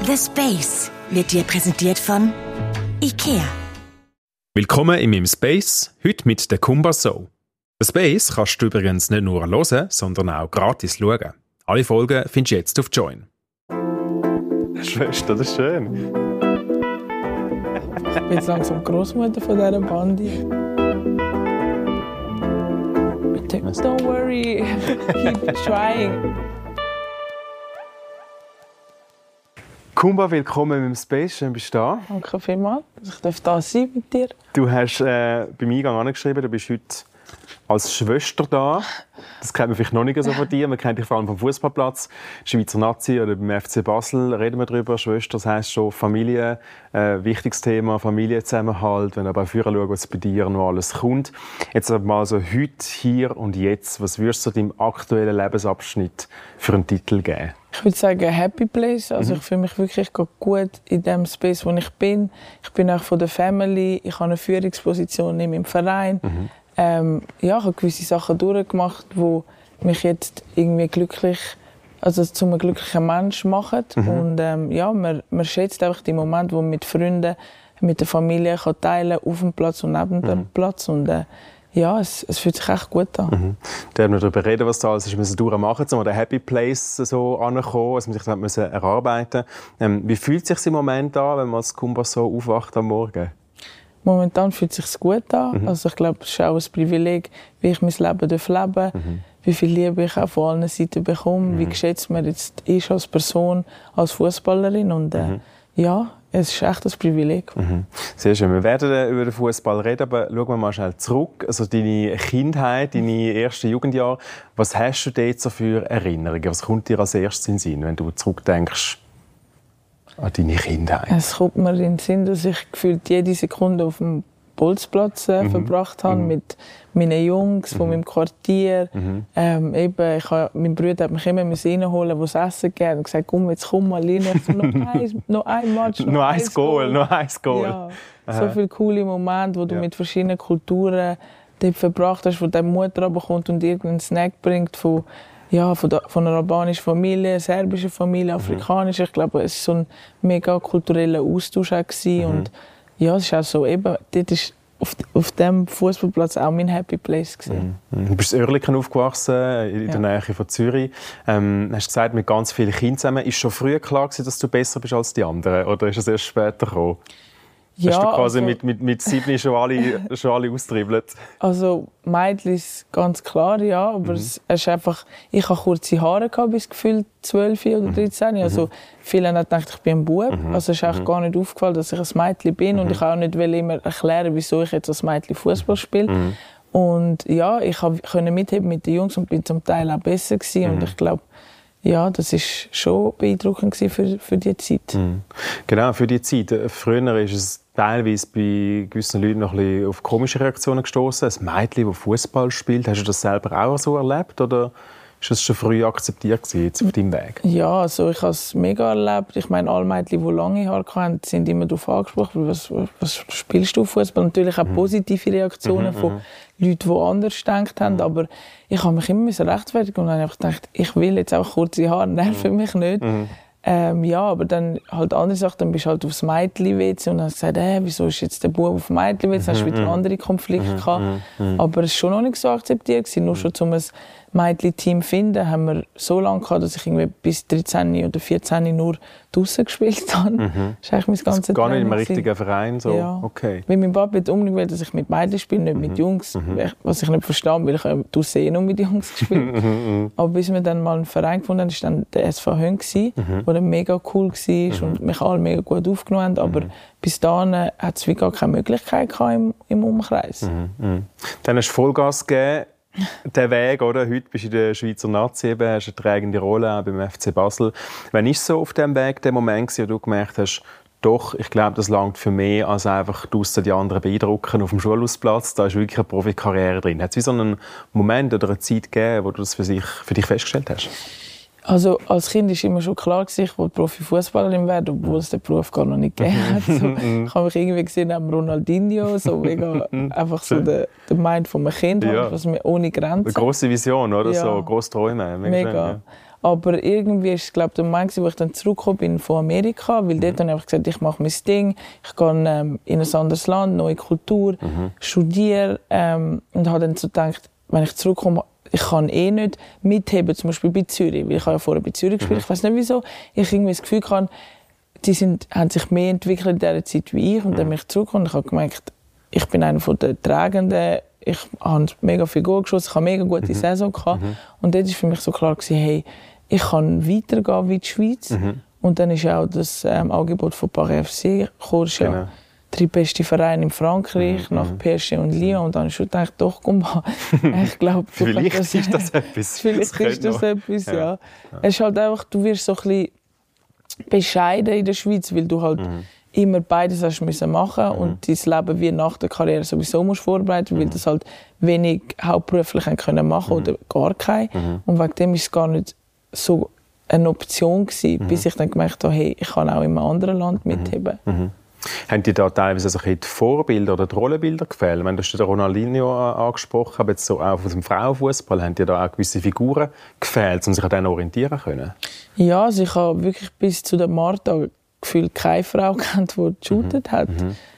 The Space wird dir präsentiert von IKEA. Willkommen in meinem Space, heute mit der Kumba Show. The Space kannst du übrigens nicht nur hören, sondern auch gratis schauen. Alle Folgen findest du jetzt auf Join. Schwester, das ist schön. Ich bin jetzt langsam Großmutter von dieser Bande. Bitte, don't worry, keep trying. Kumba, willkommen im Space, schön bist du da. Danke vielmals, dass ich da sein mit dir. Du hast beim Eingang angeschrieben, du bist heute als Schwester da. Das kennt man vielleicht noch nicht so von dir. Man kennt dich vor allem vom Fußballplatz, Schweizer Nazi oder beim FC Basel reden wir darüber. Schwester, das heisst schon Familie, wichtiges Thema, Familienzusammenhalt. Wenn du aber auch führen schaust, was bei dir noch alles kommt. Jetzt mal so heute, hier und jetzt. Was würdest du deinem aktuellen Lebensabschnitt für einen Titel geben? Ich würde sagen Happy Place. Also ich fühle mich wirklich gut in dem Space, wo ich bin. Ich bin auch von der Family. Ich habe eine Führungsposition in meinem Verein. Ich habe gewisse Sachen durchgemacht, die mich jetzt irgendwie glücklich, also zu einem glücklichen Menschen machen. Und man schätzt einfach die Momente, die man mit Freunden, mit der Familie kann teilen kann, auf dem Platz und neben dem Platz. Und es fühlt sich echt gut an. Da werden wir darüber reden, was da alles ist, durchmachen, um den Happy Place so anzukommen, was man sich dann erarbeiten musste. Wie fühlt es sich im Moment an, wenn man als Kumba so aufwacht am Morgen? Momentan fühlt es sich gut an. Also ich glaube, es ist auch ein Privileg, wie ich mein Leben leben darf, wie viel Liebe ich auch von allen Seiten bekomme, wie geschätzt man jetzt ist als Person, als Fußballerin. Und es ist echt ein Privileg. Sehr schön. Wir werden über den Fußball reden, aber schauen wir mal schnell zurück. Also deine Kindheit, deine ersten Jugendjahre. Was hast du dort so für Erinnerungen? Was kommt dir als erstes in den Sinn, wenn du zurückdenkst an deine Kindheit? Es kommt mir in den Sinn, dass ich gefühlt jede Sekunde auf dem Bolzplatz verbracht habe mit meinen Jungs von meinem Quartier. Mein Bruder hat mich immer reinholen, wo es Essen gab, und gesagt, komm, jetzt komm mal rein. Noch ein Match, noch ein Goal. Ja, so viele coole Momente, wo du mit verschiedenen Kulturen dort verbracht hast, wo deine Mutter aber kommt und irgendeinen Snack bringt von einer albanischen Familie, einer serbischen Familie, afrikanischer. Ich glaube, es war so ein mega kultureller Austausch. Und es ist auch so, dort ist auf diesem Fußballplatz auch mein Happy Place. Du bist in Oerlikon aufgewachsen, in der Nähe von Zürich. Hast gesagt, mit ganz vielen Kindern zusammen. Ist schon früh klar gewesen, dass du besser bist als die anderen? Oder ist es erst später gekommen? Ja, hast du quasi mit 7 schon alle austribbelt? Also Mädchen ist ganz klar, ja. Aber es ist einfach, ich hatte kurze Haare bis gefühlt 12 oder 13. Also viele haben gedacht, ich bin ein Bub. Also es ist auch gar nicht aufgefallen, dass ich ein Mädchen bin. Und ich kann auch nicht immer erklären, wieso ich jetzt als Mädchen Fußball spiele. Und ich konnte mitheben mit den Jungs und bin zum Teil auch besser gewesen. Und ich glaube, das war schon beeindruckend für die Zeit. Genau, für die Zeit. Früher ist es teilweise bei gewissen Leuten noch ein bisschen auf komische Reaktionen gestoßen. Ein Mädchen, das Fußball spielt, hast du das selber auch so erlebt? Oder ist das schon früh akzeptiert jetzt auf deinem Weg? Ja, also ich habe es mega erlebt. Ich meine, alle Mädchen, die lange Haare hatten, sind immer darauf angesprochen, was spielst du Fußball? Natürlich auch positive Reaktionen von Leuten, die anders gedacht haben. Aber ich habe mich immer rechtfertigen und habe einfach gedacht, ich will jetzt auch kurze Haare, nerven mich nicht. Aber dann halt andere Sachen, dann bist du halt aufs Mädchen-WC und hast gesagt, wieso ist jetzt der Bub auf dem Mädchen-WC? Dann hast du wieder andere Konflikte gehabt. Aber es war schon noch nicht so akzeptiert. Nur schon um ein Mädchen-Team zu finden, haben wir so lange gehabt, dass ich irgendwie bis 13 oder 14 nur draussen gespielt habe. Das ist eigentlich mein ganzes Gar nicht im richtigen Verein? So. Ja. Okay. Weil mein Papa hat unbedingt will, dass ich mit Mädchen spiele, nicht mit Jungs. Was ich nicht verstehe, weil ich draussen nur mit Jungs gespielt habe. Aber bis wir dann mal einen Verein gefunden haben, war dann der SV Höng, der mega cool war und mich alle mega gut aufgenommen haben. Aber bis dahin hat es wie gar keine Möglichkeit gehabt im Umkreis. Dann hast du Vollgas gegeben. Der Weg, oder? Heute bist du in der Schweizer Nazi, hast eine tragende Rolle auch beim FC Basel. Wann war so auf diesem Weg der Moment, wo du gemerkt hast, doch, ich glaube, das langt für mehr als einfach draussen die anderen beeindrucken auf dem Schulhausplatz. Da ist wirklich eine Profikarriere drin. Hat es wie so einen Moment oder eine Zeit gegeben, wo du das für dich festgestellt hast? Also als Kind war immer schon klar, ich wollte Profifußballerin werden, obwohl es den Beruf gar noch nicht gegeben hat. So, ich habe mich irgendwie gesehen neben Ronaldinho, so mega einfach so der Mind von einem Kind, was mir ohne Grenzen. Eine grosse Vision, oder? Ja. So grosse Träume. Mega. Aber irgendwie ist es, glaube ich, der Moment, wo ich dann zurückgekommen bin von Amerika, weil dort habe ich einfach gesagt, ich mache mein Ding, ich gehe in ein anderes Land, neue Kultur, studiere und habe dann so gedacht, wenn ich zurückkomme, ich kann nicht mitheben, zum Beispiel bei Zürich, weil ich habe ja vorher bei Zürich gespielt, ich weiß nicht wieso, ich irgendwie das Gefühl hatte, die haben sich mehr entwickelt in dieser Zeit wie ich und dann bin ich zurückgekommen und ich habe gemerkt, ich bin einer der Tragenden, ich habe mega viel Goal geschossen, ich habe eine mega gute Saison gehabt und dort war für mich so klar gewesen, hey, ich kann weitergehen wie die Schweiz und dann ist auch das Angebot von Paris FC gekommen, das ist ja der beste Verein in Frankreich, nach PSG und Lyon. Und dann habe ich schon gedacht, doch, komm mal. Ich glaube, vielleicht ist das etwas. Vielleicht ist das etwas, ja. Es ist halt einfach, du wirst so ein bisschen bescheiden in der Schweiz, weil du halt immer beides hast müssen machen und dein Leben wie nach der Karriere sowieso musst vorbereiten, weil das halt wenig hauptberuflich können machen oder gar kein. Und wegen dem ist es gar nicht so eine Option gewesen, bis ich dann gemerkt habe, hey, ich kann auch in einem anderen Land mitheben. Haben dir da teilweise so die Vorbilder oder die Rollenbilder gefällt? Wenn du den Ronaldinho angesprochen hast, jetzt so auch aus dem Frauenfußball, haben dir da auch gewisse Figuren gefällt, um sich an denen orientieren können? Ja, also ich habe wirklich bis zu der Marta gefühlt keine Frau kennt, die geshootet hat.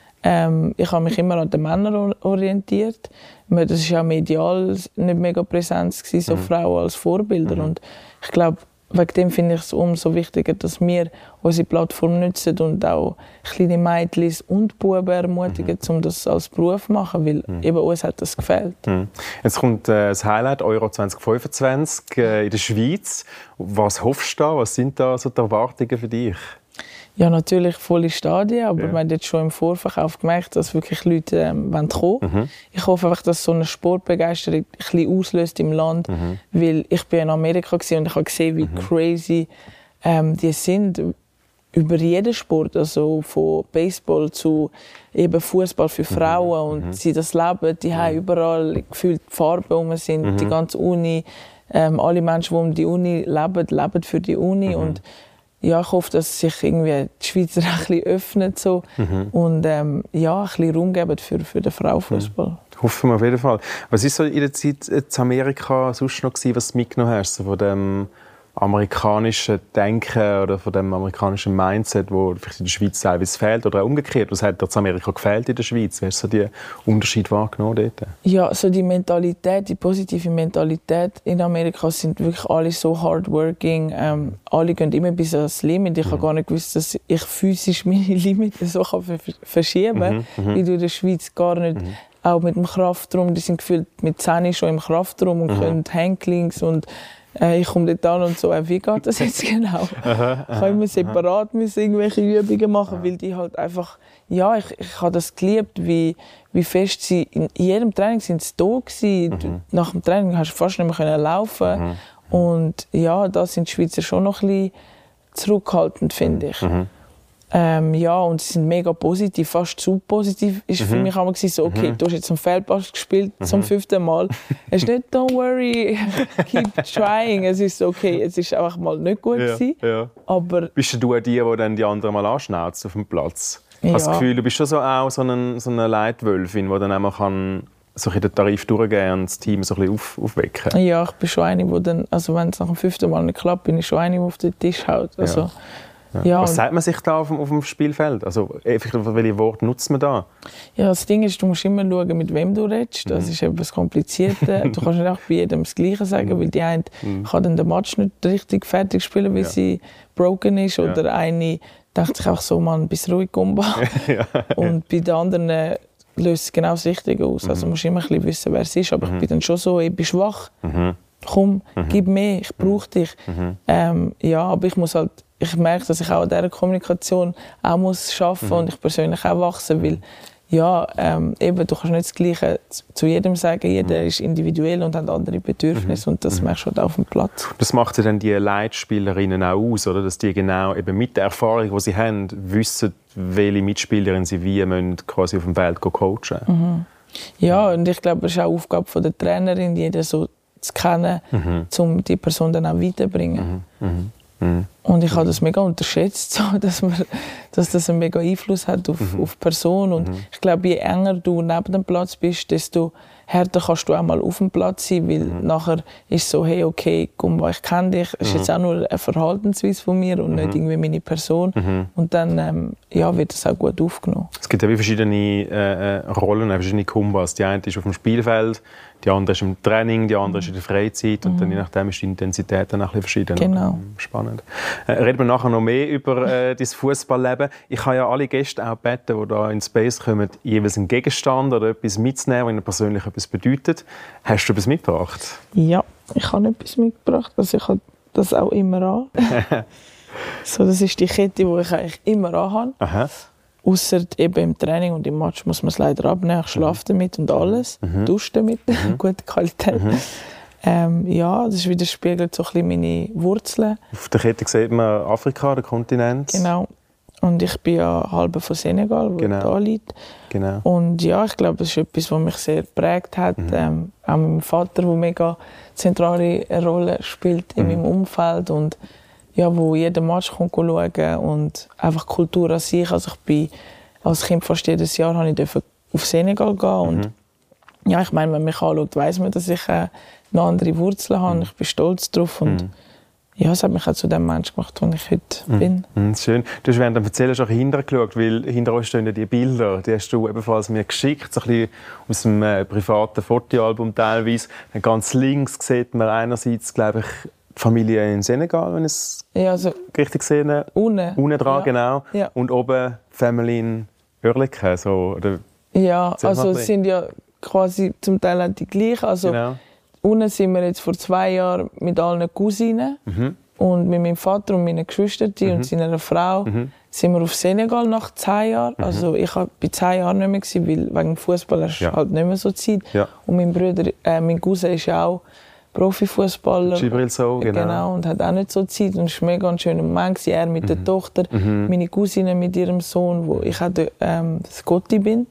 Ich habe mich immer an den Männern orientiert. Das war ja medial nicht mega präsent, so Frauen als Vorbilder. Und ich glaube, wegen dem finde ich es umso wichtiger, dass wir unsere Plattform nutzen und auch kleine Mädchen und Buben ermutigen, um das als Beruf zu machen, weil eben uns hat das gefällt. Jetzt kommt das Highlight Euro 2025 in der Schweiz. Was hoffst du da? Was sind da so die Erwartungen für dich? Ja, natürlich volle Stadien, aber wir haben jetzt schon im Vorverkauf gemerkt, dass wirklich Leute kommen wollen. Ich hoffe einfach, dass so eine Sportbegeisterung ein bisschen auslöst im Land, weil ich bin in Amerika und ich habe gesehen, wie crazy die sind über jeden Sport, also von Baseball zu eben Fußball für Frauen und sie das leben, die haben überall gefühlt Farben rum sind, die ganze Uni, alle Menschen, die um die Uni leben für die Uni und ja, ich hoffe, dass sich irgendwie die Schweizer ein bisschen öffnen so und ja, ein bisschen Raum geben für den Frauenfußball. Hoffen wir auf jeden Fall. Was ist so in der Zeit in Amerika sonst noch gewesen, was du mitgenommen hast, so von dem amerikanischen Denken oder von dem amerikanischen Mindset, wo vielleicht in der Schweiz teilweise fehlt oder auch umgekehrt? Was hat dir in Amerika gefehlt in der Schweiz? Wie hast du so den Unterschied wahrgenommen dort? Ja, so die Mentalität, die positive Mentalität in Amerika sind wirklich alle so hardworking. Alle gehen immer bis ans Limit. Ich habe gar nicht gewusst, dass ich physisch meine Limite so verschieben kann. Wie du in der Schweiz gar nicht. Auch mit dem Kraftraum, die sind gefühlt mit 10 schon im Kraftraum und können Handlings und ich komme dort an und so, wie geht das jetzt genau? Ich habe immer separat irgendwelche Übungen machen, weil die halt einfach, ja, ich habe das geliebt, wie fest sie, in jedem Training sind sie da gewesen. Nach dem Training hast du fast nicht mehr laufen und ja, da sind die Schweizer schon noch ein bisschen zurückhaltend, finde ich. Ja, und sie sind mega positiv, fast zu positiv. Ist für mich auch so, okay, du hast jetzt einen Feldpass gespielt zum 5. Mal. Es ist nicht, don't worry, keep trying. Es ist okay, es ist einfach mal nicht gut gewesen. Aber bist du die dann die anderen mal anschnauzt auf dem Platz? Ich habe das Gefühl, du bist schon auch so eine Leitwölfin, die dann einmal kann so den Tarif durchgehen und das Team so ein bisschen aufwecken. Ja, ich bin schon eine, die dann, also wenn es nach dem 5. Mal nicht klappt, bin ich schon eine, die auf den Tisch haut. Also, ja, was sagt man sich da auf dem Spielfeld? Also, welche Worte nutzt man da? Ja, das Ding ist, du musst immer schauen, mit wem du redest. Das ist etwas Kompliziertes. Du kannst nicht auch bei jedem das Gleiche sagen, weil die eine kann dann den Match nicht richtig fertig spielen, weil sie broken ist. Oder eine denkt sich auch so, man, bist ruhig, Gumba. Und bei den anderen löst es genau das Richtige aus. Also du musst immer ein bisschen wissen, wer es ist. Aber ich bin dann schon so, ich bin schwach. Komm, gib mehr, ich brauche dich. Ja, aber ich merke, dass ich auch an dieser Kommunikation auch muss arbeiten und ich persönlich auch wachsen will. Ja, eben, du kannst nicht das Gleiche zu jedem sagen. Jeder ist individuell und hat andere Bedürfnisse und das merkst du halt auf dem Platz. Das macht ja dann die Leitspielerinnen auch aus, oder? Dass die genau eben mit der Erfahrung, die sie haben, wissen, welche Mitspielerinnen sie wie müssen quasi auf dem Feld coachen. Ja, und ich glaube, es ist auch Aufgabe der Trainerin, jeder so zu kennen, um die Person dann auch weiterzubringen. Und ich habe das mega unterschätzt, so, dass das einen mega Einfluss hat auf die Person. Und ich glaube, je enger du neben dem Platz bist, desto härter kannst du auch mal auf dem Platz sein, weil nachher ist es so, hey, okay, komm, ich kenne dich, das ist jetzt auch nur eine Verhaltensweise von mir und nicht irgendwie meine Person. Und dann wird das auch gut aufgenommen. Es gibt ja wie verschiedene Rollen, verschiedene Kumbas. Die eine ist auf dem Spielfeld, die andere ist im Training, die andere ist in der Freizeit und dann je nachdem ist die Intensität dann auch ein bisschen verschieden. Genau. Spannend. Reden wir nachher noch mehr über dein Fußballleben. Ich habe ja alle Gäste auch gebeten, die hier in Space kommen, jeweils einen Gegenstand oder etwas mitzunehmen, was ihnen persönlich etwas bedeutet. Hast du etwas mitgebracht? Ja, ich habe etwas mitgebracht. Also ich habe das auch immer an. So, das ist die Kette, die ich eigentlich immer anhabe. Aha. Ausser eben im Training und im Match muss man es leider abnehmen. Ich schlafe damit und alles. Dusche damit. Gute Qualität. Das widerspiegelt so ein bisschen meine Wurzeln. Auf der Kette sieht man Afrika, den Kontinent. Genau. Und ich bin ja halb von Senegal, wo da liegt. Genau. Und ja, ich glaube, das ist etwas, was mich sehr geprägt hat. Auch mein Vater, der mega zentrale Rolle spielt in meinem Umfeld. Und ja, wo jeden Match schauen und einfach Kultur an sich. Also ich bin als Kind fast jedes Jahr auf Senegal gehen und ja, ich meine, wenn man mich anschaut, weiss man, dass ich eine andere Wurzeln habe. Ich bin stolz darauf und ja, es hat mich auch zu dem Menschen gemacht, der ich heute bin. Schön. Du hast während dem Erzählen schon hintergeschaut, weil hinter uns stehen die Bilder, die hast du ebenfalls mir geschickt, so ein bisschen aus dem privaten Fotoalbum teilweise. Ganz links sieht man einerseits, glaube ich, die Familie in Senegal, wenn ich es richtig sehe. Unten dran, genau. Ja. Und oben die Family in Oerlikon. So, also es sind ja quasi zum Teil auch die gleichen. Also unten sind wir jetzt vor 2 Jahren mit allen Cousinen und mit meinem Vater und meinen Geschwistern und seiner Frau sind wir auf Senegal nach 10 Jahren. Also ich war bei 10 Jahren nicht mehr, weil wegen dem Fußball hast du halt nicht mehr so Zeit. Ja. Und mein Cousin ist ja auch Profifußballer. Djibril Sow, genau. Und hat auch nicht so Zeit. Und es war ein mega schöner Moment. Er mit der Tochter, meine Cousine mit ihrem Sohn, wo ich auch Scotty bin.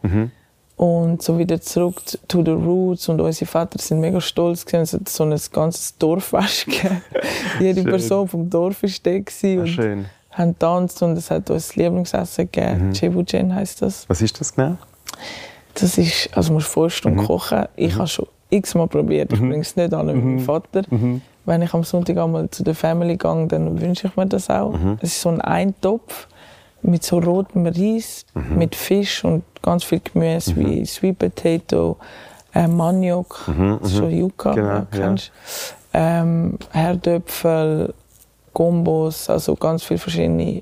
Und so wieder zurück to the roots. Und unsere Väter sind mega stolz gewesen. Es hat so ein ganzes Dorffest gegeben. Jede Person vom Dorf war da und haben getanzt. Und es hat uns das Lieblingsessen gegeben. Cebujen heisst das. Was ist das genau? Das ist, also musst 5 Stunden kochen. Ich habe schon x-mal probiert. Ich bringe es nicht an mit meinem Vater. Wenn ich am Sonntag einmal zu der Family gehe, dann wünsche ich mir das auch. Es ist so ein Eintopf mit so rotem Reis, mit Fisch und ganz viel Gemüse wie Sweet Potato, Maniok, das ist schon Yucca, kennst du? Herdöpfel, Gombos, also ganz viele verschiedene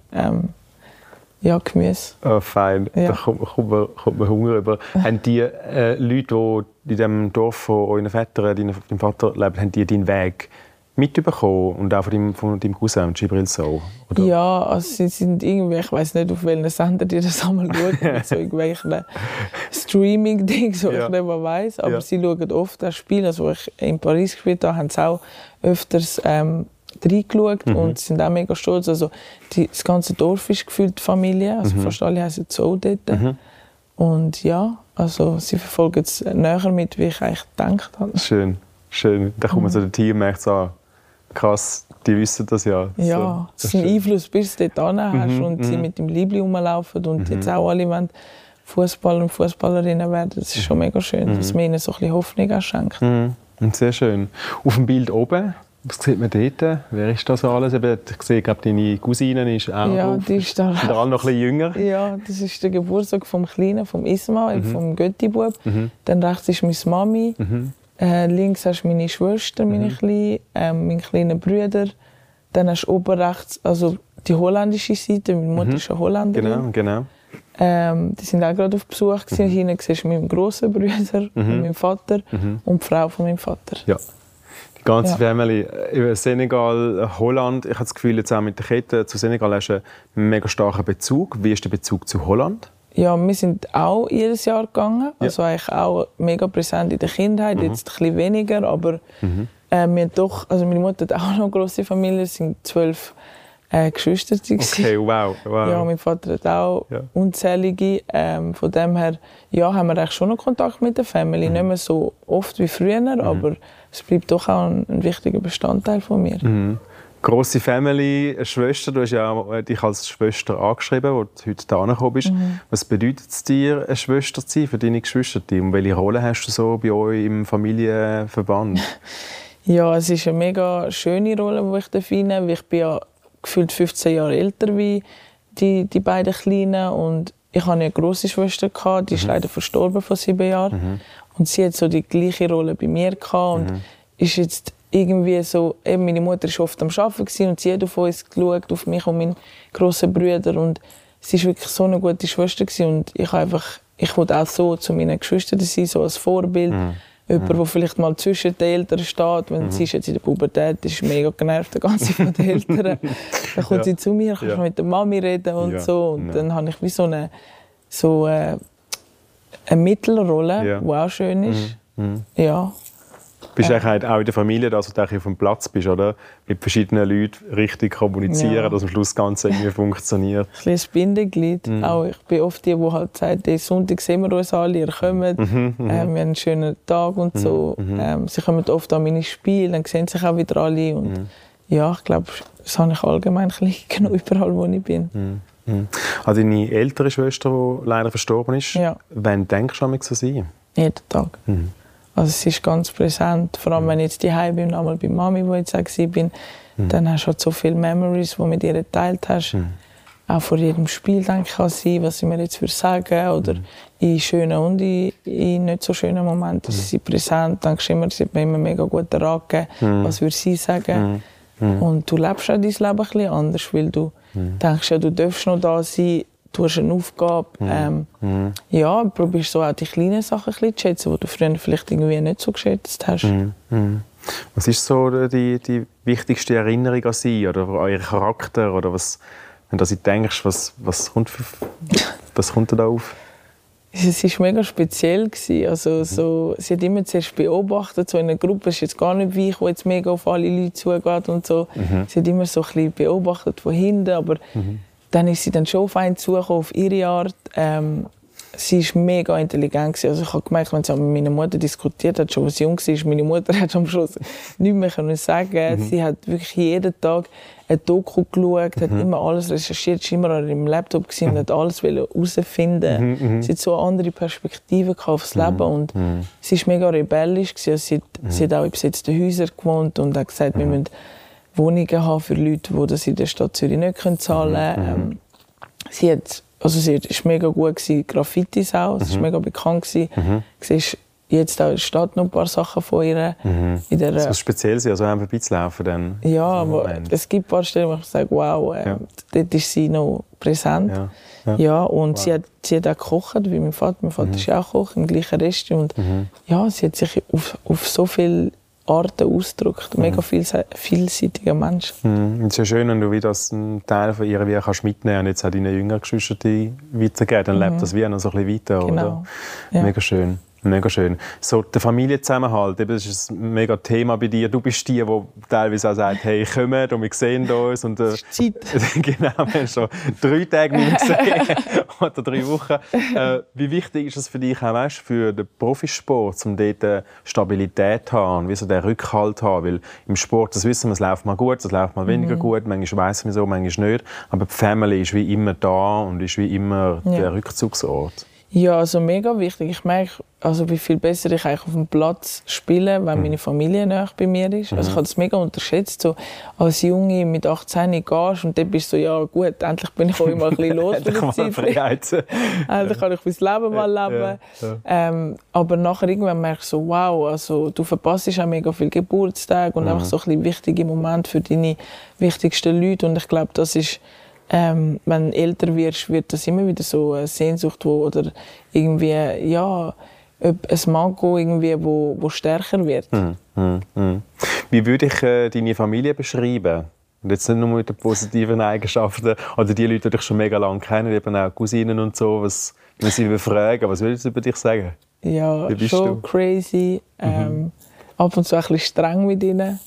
Gemüse. Oh, fein. Ja. Da kommt mir Hunger über. Haben die Leute, die in dem Dorf, wo euren Väter, dein Vater lebt, haben die deinen Weg mitbekommen und auch von deinem Cousin, Djibril Sow? Oder? Ja, also sie sind irgendwie, ich weiss nicht, auf welchen Sender die das einmal schauen, mit so irgendwelchen Streaming-Dingen, so ich nicht mehr weiss. Aber sie schauen oft das Spiel, also als ich in Paris gespielt habe, haben sie auch öfters reingeschaut und sind auch mega stolz. Also das ganze Dorf ist gefühlt Familie, also fast alle heißen so dort. Und ja, also sie verfolgen es näher mit, wie ich eigentlich gedacht habe. Schön. Da kommt man so das Team merkt so, krass, die wissen das ja. Ja, so, das ist ein Einfluss, bis du dort hast und sie mit dem Liebling rumlaufen und jetzt auch alle wollen Fußballer und Fußballerinnen werden. Das ist schon mega schön, dass man ihnen so ein bisschen Hoffnung auch schenkt. Und sehr schön. Auf dem Bild oben, was sieht man dort? Wer ist das alles? Ich sehe, glaube deine Cousine ist auch drauf. Die ist da. Sind alle noch ein bisschen jünger? Ja, das ist der Geburtstag vom Kleinen, vom Isma, vom Götti-Bub. Dann rechts ist meine Mami. Links hast du meine Schwester, meine Kleine, meinen kleinen Bruder. Dann hast du oben rechts also die holländische Seite. Meine Mutter ist eine Holländerin. Genau. Die sind auch gerade auf Besuch gewesen. Hinten siehst du meinen grossen Bruder und meinen Vater und die Frau von meinem Vater. Ja. Die ganze Family. Senegal, Holland. Ich habe das Gefühl, jetzt auch mit der Kette zu Senegal hast du einen mega starken Bezug. Wie ist der Bezug zu Holland? Ja, wir sind auch jedes Jahr gegangen. Also eigentlich auch mega präsent in der Kindheit. Jetzt ein bisschen weniger, aber wir doch, also meine Mutter hat auch noch eine grosse Familie. Es sind 12 Geschwister. Okay, wow. Ja, mein Vater hat auch unzählige. Von dem her haben wir eigentlich schon noch Kontakt mit der Family. Nicht mehr so oft wie früher, aber es bleibt doch auch ein wichtiger Bestandteil von mir. Grosse Family, eine Schwester. Du hast ja dich als Schwester angeschrieben, wo du heute hierher gekommen bist. Was bedeutet es dir, eine Schwester zu sein für deine Geschwister? Und welche Rolle hast du so bei euch im Familienverband? Ja, es ist eine mega schöne Rolle, die ich finde. Ich bin ja gefühlt 15 Jahre älter wie die beiden Kleinen. Und ich hatte eine grosse Schwester, die ist leider verstorben vor 7 Jahren. Und sie hat so die gleiche Rolle bei mir gehabt und ist jetzt irgendwie so, eben meine Mutter war oft am Arbeiten und sie hat auf uns geschaut, auf mich und meinen grossen Brüder. Und sie war wirklich so eine gute Schwester und ich wollte auch so zu meinen Geschwistern sein, so als Vorbild. Jemand, der vielleicht mal zwischen den Eltern steht, wenn sie ist jetzt in der Pubertät, ist mega genervt, der ganze von den Eltern. Dann kommt sie zu mir, kannst mit der Mami reden und so. Und dann habe ich wie so eine Mittelrolle, die auch schön ist. Ja. Bist du eigentlich auch in der Familie, dass du auf dem Platz bist, oder? Mit verschiedenen Leuten richtig kommunizieren, dass am Schluss das Ganze irgendwie funktioniert. Ein bisschen Bindeglied. Auch ich bin oft die halt sagt, Sonntag sehen wir uns alle, ihr kommt, wir haben einen schönen Tag und so. Sie kommen oft an meine Spiele, dann sehen sich auch wieder alle. Und ja, ich glaube, das habe ich allgemein ein bisschen genommen, überall wo ich bin. Also deine ältere Schwester, die leider verstorben ist, ja. Wann denkst du an sie? Jeden Tag. Also es ist ganz präsent, vor allem wenn ich jetzt daheim bin und einmal bei Mami, wo ich jetzt bin, dann hast du halt so viele Memories, die du mit ihr geteilt hast. Auch vor jedem Spiel denke ich an sie, was sie mir jetzt sagen oder in schönen und in nicht so schönen Momenten ist sie präsent. Denkst immer, sie hat mir immer mega guten Rat gegeben, was würde sie sagen. Und du lebst auch dein Leben ein bisschen anders, weil du denkst ja, du darfst noch da sein, du hast eine Aufgabe. Ja, probierst so auch die kleinen Sachen ein bisschen zu schätzen, die du früher vielleicht irgendwie nicht so geschätzt hast. Was ist so die wichtigste Erinnerung an sie oder an euren Charakter? Oder was, wenn du an sie denkst, was kommt da auf? Es war mega speziell. Also, sie hat immer zuerst beobachtet, so in einer Gruppe ist jetzt gar nicht wie ich, die jetzt mega auf alle Leute zugeht und so. Sie hat immer so ein bisschen beobachtet von hinten, aber dann ist sie dann schon auf einen zugekommen, auf ihre Art. Sie war mega intelligent. Also ich habe gemerkt, wenn sie mit meiner Mutter diskutiert hat, schon als sie jung war, meine Mutter hat am Schluss nichts mehr sagen. Sie hat wirklich jeden Tag ein Doku geschaut, hat immer alles recherchiert, war immer an ihrem Laptop und hat alles herausfinden. Sie hat so eine andere Perspektive auf das Leben und sie war mega rebellisch. Also sie hat auch in besetzten Häusern gewohnt und hat gesagt, wir müssen Wohnungen haben für Leute, die das in der Stadt Zürich nicht zahlen können. Sie war mega gut gewesen, Graffitis auch, sie war mega bekannt gewesen. Siehst jetzt auch in der Stadt noch ein paar Sachen von ihr. Das muss speziell sein, also einfach vorbeizulaufen dann. Ja, aber es gibt ein paar Stellen, wo ich sage, wow, dort ist sie noch präsent. Ja, und sie hat auch gekocht, wie mein Vater. Mein Vater ist ja auch Koch im gleichen Restaurant. Und ja, sie hat sich auf so viele Arten ausdrückt. Mega vielseitiger Mensch. Es ist ja schön, wenn du wieder einen Teil von ihr wieder mitnehmen kannst und jetzt auch deine jüngeren Geschwister weitergeben. Dann lebt das wie noch so ein bisschen weiter. Genau. Oder? Ja. Mega schön. Mega schön. So, der Familienzusammenhalt, das ist ein mega Thema bei dir. Du bist die teilweise auch sagt, hey, kommt und wir sehen uns. Und, es ist Zeit. Genau, wir haben schon 3 Tage nicht gesehen. Oder 3 Wochen. Wie wichtig ist es für dich auch, weißt, für den Profisport, um dort Stabilität zu haben, wie so den Rückhalt zu haben? Weil im Sport, das wissen wir, es läuft mal gut, es läuft mal weniger gut, manchmal weiss man so, manchmal nicht. Aber die Family ist wie immer da und ist wie immer der Rückzugsort. Ja, also mega wichtig. Ich merke, also wie viel besser ich eigentlich auf dem Platz spiele, wenn meine Familie nahe bei mir ist. Also ich habe das mega unterschätzt. So, als Junge mit 18 gehst und dann bist du so, ja gut, endlich bin ich auch immer ein bisschen los von der Zeit. Endlich kann ich mein Leben mal leben. Ja. Aber nachher irgendwann merkst du so, wow, also du verpasst auch mega viele Geburtstage und einfach so ein bisschen wichtige Momente für deine wichtigsten Leute. Und ich glaube, das ist wenn du älter wirst, wird das immer wieder so eine Sehnsucht, oder irgendwie, ja, ein Manko irgendwie, wo stärker wird. Wie würde ich deine Familie beschreiben? Und jetzt nicht nur mit den positiven Eigenschaften, oder die Leute, die dich schon mega lange kennen, eben auch Cousinen und so, wenn sie fragen, was würdest du über dich sagen? Ja, schon crazy, ab und zu ein bisschen streng mit ihnen,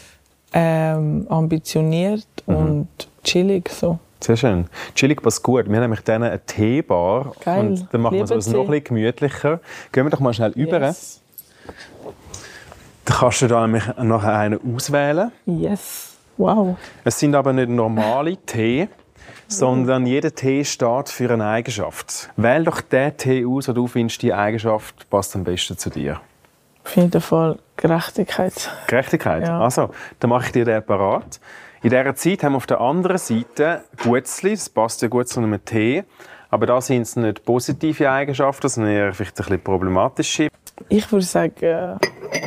ambitioniert und chillig so. Sehr schön. Chillig passt gut. Wir haben nämlich dann eine Teebar. Geil. Und dann machen wir es noch ein bisschen gemütlicher. Gehen wir doch mal schnell über. Yes. Dann kannst du da nämlich nachher einen auswählen. Yes. Wow. Es sind aber nicht normale Tee, sondern jeder Tee steht für eine Eigenschaft. Wähl doch den Tee aus, wo du findest, die Eigenschaft passt am besten zu dir. Auf jeden Fall Gerechtigkeit. Gerechtigkeit? Ja. Also, dann mache ich dir den parat. In dieser Zeit haben wir auf der anderen Seite Guetzli, das passt ja gut zu einem Tee, aber da sind es nicht positive Eigenschaften, sondern eher vielleicht ein bisschen problematische. Ich würde sagen,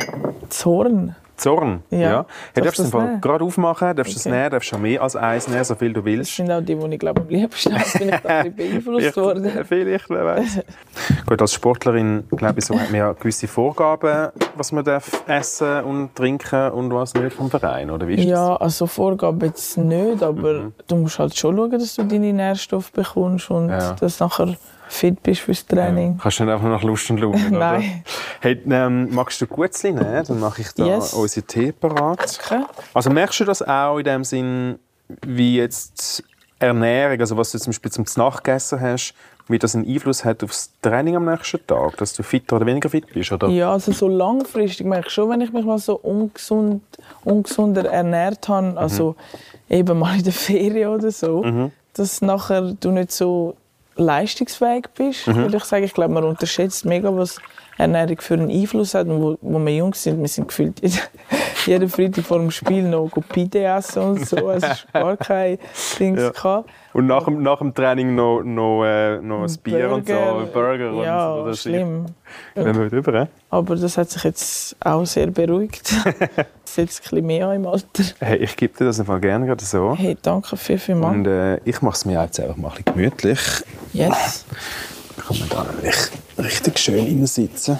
Zorn. Zorn? Ja. Du darfst es gerade aufmachen, darfst es nehmen, darfst schon mehr als eins nehmen, so viel du willst. Das sind auch die ich glaube am liebsten habe. Bin ich da ein bisschen beeinflusst worden. Vielleicht, wer weiß. Gut, als Sportlerin, glaube ich, so hat man ja gewisse Vorgaben, was man darf essen und trinken und was nicht vom Verein, oder wie ist Ja, das? also Vorgaben jetzt nicht, aber du musst halt schon schauen, dass du deine Nährstoffe bekommst und dass du nachher fit bist fürs Training. Kannst du nicht einfach nach Lust und Laune, oder? Nein. Hey, magst du Guetzli nehmen? Dann mache ich da unsere Tee parat. Okay. Also merkst du das auch in dem Sinn, wie jetzt Ernährung, also was du zum Beispiel zum Nacht gegessen hast, wie das einen Einfluss hat auf das Training am nächsten Tag, dass du fitter oder weniger fit bist, oder? Ja, also so langfristig merke ich schon, wenn ich mich mal so ungesunder ernährt habe, also eben mal in der Ferien oder so, dass nachher du nicht so leistungsfähig bist, würde ich sagen. Ich glaube, man unterschätzt mega, was Ernährung für einen Einfluss hat. Und wo wir jung sind, wir sind gefühlt jeden Freitag vor dem Spiel noch Pide essen und so. Es ist gar kein Dings gehabt. Und nach dem Training noch ein Bier und so, Burger ja, oder schlimm. Wenn wir drüber, aber das hat sich jetzt auch sehr beruhigt. Das setzt ein bisschen mehr an im Alter. Hey, ich gebe dir das einfach gerne gerade so. Hey, danke vielmals. Und ich mache es mir jetzt einfach mal ein bisschen gemütlich. Yes. Kann man da nämlich richtig schön hineinsitzen.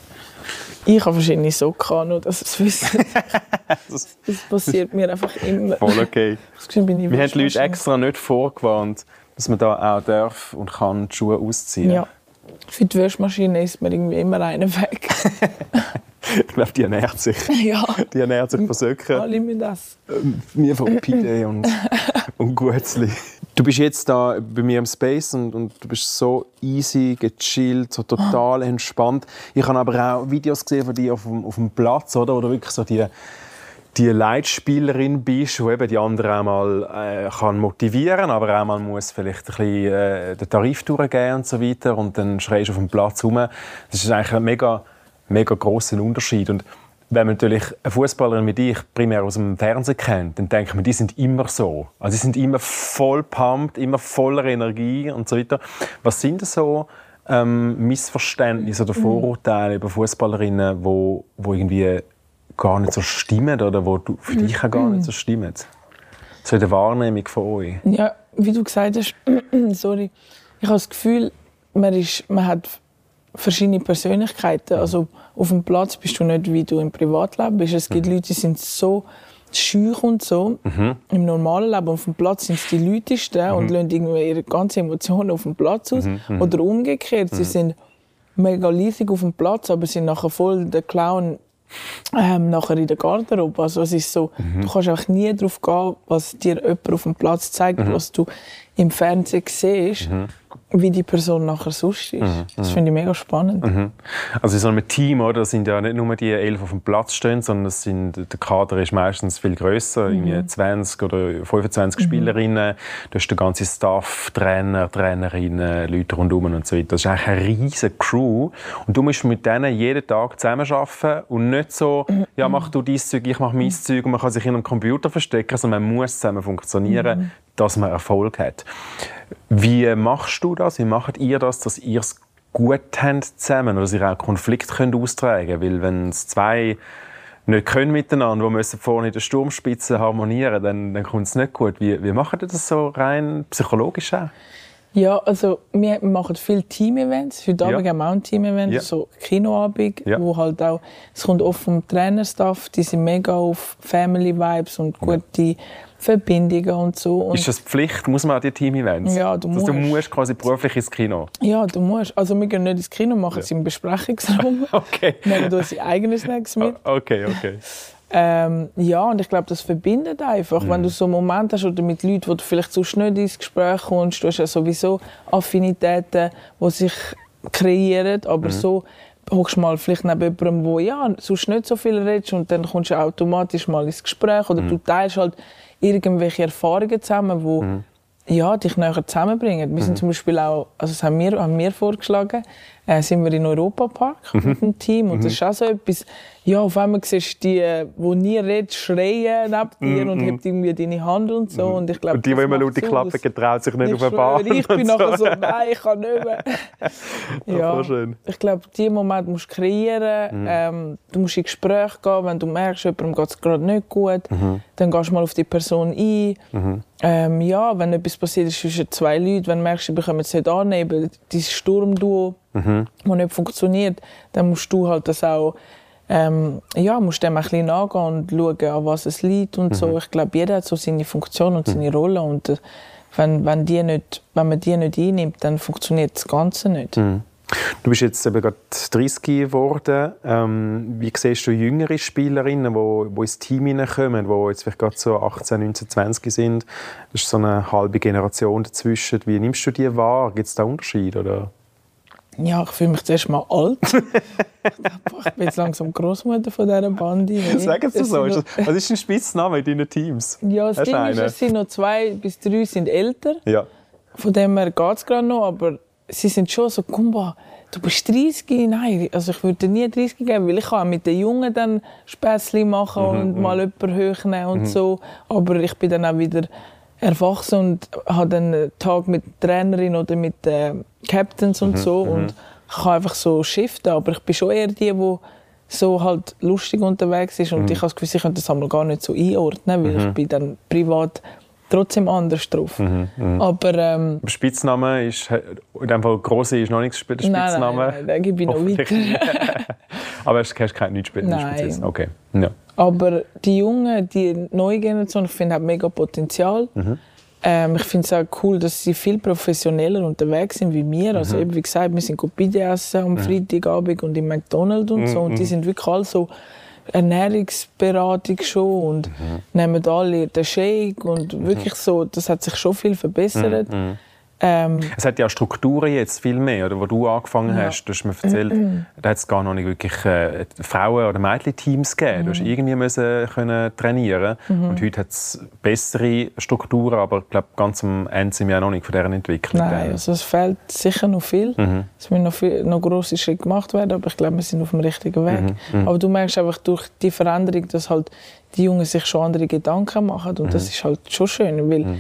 Ich habe verschiedene Socken an, nur dass ihr es wisst. Das passiert mir einfach immer. Voll okay. Wir haben die Leute extra nicht vorgewarnt, dass man da auch darf und kann die Schuhe ausziehen. Ja. Für die Waschmaschine ist mir irgendwie immer einer weg. Ich glaube, die ernährt sich. Ja. Die ernährt sich von Socken. Alle mit das. Mir von Pide und Guetzli. Du bist jetzt da bei mir im Space und du bist so easy, gechillt, so total entspannt. Ich habe aber auch Videos gesehen von dir auf dem Platz, oder? Wo du wirklich so die Leitspielerin bist, die eben die anderen auch mal kann motivieren, aber auch mal muss vielleicht ein bisschen den Tarif durchgeben und so weiter. Und dann schreist du auf dem Platz rum. Das ist eigentlich ein mega grosser Unterschied. Und wenn man natürlich eine Fußballerin wie dich primär aus dem Fernsehen kennt, dann denkt man, die sind immer so. Also die sind immer voll pumped, immer voller Energie und so weiter. Was sind das so Missverständnisse oder Vorurteile über Fußballerinnen, wo irgendwie gar nicht so stimmen oder wo für dich auch gar nicht so stimmen? So in der Wahrnehmung von euch. Ja, wie du gesagt hast, sorry, ich habe das Gefühl, man hat verschiedene Persönlichkeiten. Also auf dem Platz bist du nicht, wie du im Privatleben bist. Es gibt Leute, die sind so schüch und so. Im normalen Leben auf dem Platz sind es die Leutesten und lassen irgendwie ihre ganzen Emotionen auf dem Platz aus. Oder umgekehrt, sie sind mega leisig auf dem Platz, aber sind nachher voll der Clown nachher in der Garderobe. Also es ist so, du kannst auch nie darauf gehen, was dir jemand auf dem Platz zeigt, was du im Fernsehen siehst, wie die Person nachher sonst ist. Das finde ich mega spannend. Also in so einem Team, oder, sind ja nicht nur die 11 auf dem Platz stehen, sondern der Kader ist meistens viel grösser, 20 oder 25 Spielerinnen. Du hast den ganzen Staff, Trainer, Trainerinnen, Leute rundherum und so weiter. Das ist eigentlich eine riesige Crew. Und du musst mit denen jeden Tag zusammenarbeiten und nicht so, ja, mach du dein Zeug, ich mach mein Zeug und man kann sich in einem Computer verstecken, sondern man muss zusammen funktionieren, dass man Erfolg hat. Wie machst du das? Wie macht ihr das, dass ihr es gut habt zusammen oder dass ihr auch Konflikte austragen könnt? Weil wenn es zwei nicht können miteinander, die müssen vorne in der Sturmspitze harmonieren, dann kommt es nicht gut. Wie macht ihr das so rein psychologisch auch? Ja, also wir machen viele Team-Events. Heute Abend haben wir auch ein Team-Event, so Kinoabend, wo halt auch, es kommt oft vom Trainerstaff, die sind mega auf Family-Vibes und gute Verbindungen und so. Und ist das Pflicht? Muss man an die Team-Events? Ja, du musst. Du musst quasi beruflich ins Kino? Ja, du musst. Also wir gehen nicht ins Kino, machen es im Besprechungsraum. Okay. Nehmen unsere eigenen Snacks mit. Okay. Ja, und ich glaube, das verbindet einfach. Wenn du so einen Moment hast oder mit Leuten, wo du vielleicht so schnell ins Gespräch kommst, du hast ja sowieso Affinitäten, die sich kreieren, aber so hockst mal vielleicht neben jemandem, wo sonst nicht so viel redest und dann kommst du automatisch mal ins Gespräch oder du teilst halt irgendwelche Erfahrungen zusammen, die dich näher zusammenbringen. Wir sind zum Beispiel auch, also das haben wir vorgeschlagen, sind wir in Europapark mit dem Team und das ist auch so etwas, auf einmal siehst du die, die nie reden, schreien neben dir und hebt irgendwie deine Hand und so. Und ich glaub, und die immer laut die Klappe getraut sich nicht auf eine Bahn. Ich bin nachher so, nein, ich kann nicht mehr. Ja, schön. Ich glaube, diesen Moment musst du kreieren. Du musst in Gespräche gehen, wenn du merkst, jemandem geht es gerade nicht gut. Dann gehst du mal auf die Person ein. Wenn etwas passiert ist zwischen zwei Leuten, wenn du merkst, sie bekommen es nicht annehmen, dieses Sturmduo, das nicht funktioniert, dann musst du halt das auch musst dem ein bisschen nachgehen und schauen, an was es liegt und so. Ich glaube, jeder hat so seine Funktion und seine Rolle und wenn man die nicht einnimmt, dann funktioniert das Ganze nicht. Du bist jetzt eben gerade 30 geworden. Wie siehst du jüngere Spielerinnen, die ins Team hineinkommen, die jetzt vielleicht gerade so 18, 19, 20 sind? Das ist so eine halbe Generation dazwischen. Wie nimmst du die wahr? Gibt es da Unterschiede? Oder? Ja, ich fühle mich zuerst mal alt. Ich bin jetzt langsam Großmutter von dieser Bande. Sagen Sie so. Was ist ein Spitzname in deinen Teams? Ja, das Ding ist, es sind noch 2 bis 3 sind älter. Ja. Von dem her geht es gerade noch, aber sie sind schon so, Kumba, du bist 30? Nein, also ich würde nie 30 geben, weil ich kann mit den Jungen dann Späßchen machen und mal jemanden hochnehmen und so. Aber ich bin dann auch wieder erwachsen und habe dann einen Tag mit der Trainerin oder mit den Captains und so und kann einfach so shiften. Aber ich bin schon eher die so halt lustig unterwegs ist und ich habe das Gefühl, ich könnte das einmal gar nicht so einordnen, weil ich bin dann privat trotzdem anders drauf. Aber Spitzname ist in dem Fall Grosse ist noch nichts der Spitzname. Nein, den gebe ich noch weiter. Aber es hast kein Spezielles. Okay. Ja. Aber die Jungen, die neue Generation, ich finde, hat mega Potenzial. Ich finde es auch cool, dass sie viel professioneller unterwegs sind wie wir. Also eben, wie gesagt, wir sind Pide essen am Freitagabend und im McDonald's und so. Und die sind wirklich alle so Ernährungsberatung schon und nehmen alle den Shake und wirklich so, das hat sich schon viel verbessert. Es hat ja Strukturen jetzt viel mehr, oder, wo du angefangen hast. Du hast mir erzählt, da hat es gar noch nicht wirklich Frauen- oder Mädchen-Teams gegeben. Du musst irgendwie können trainieren. Und heute hat es bessere Strukturen, aber ich glaube, ganz am Ende sind wir auch noch nicht von dieser Entwicklung. Nein, also es fehlt sicher noch viel. Es müssen noch grosse Schritte gemacht werden, aber ich glaube, wir sind auf dem richtigen Weg. Aber du merkst einfach durch die Veränderung, dass halt die Jungen sich schon andere Gedanken machen und das ist halt schon schön, weil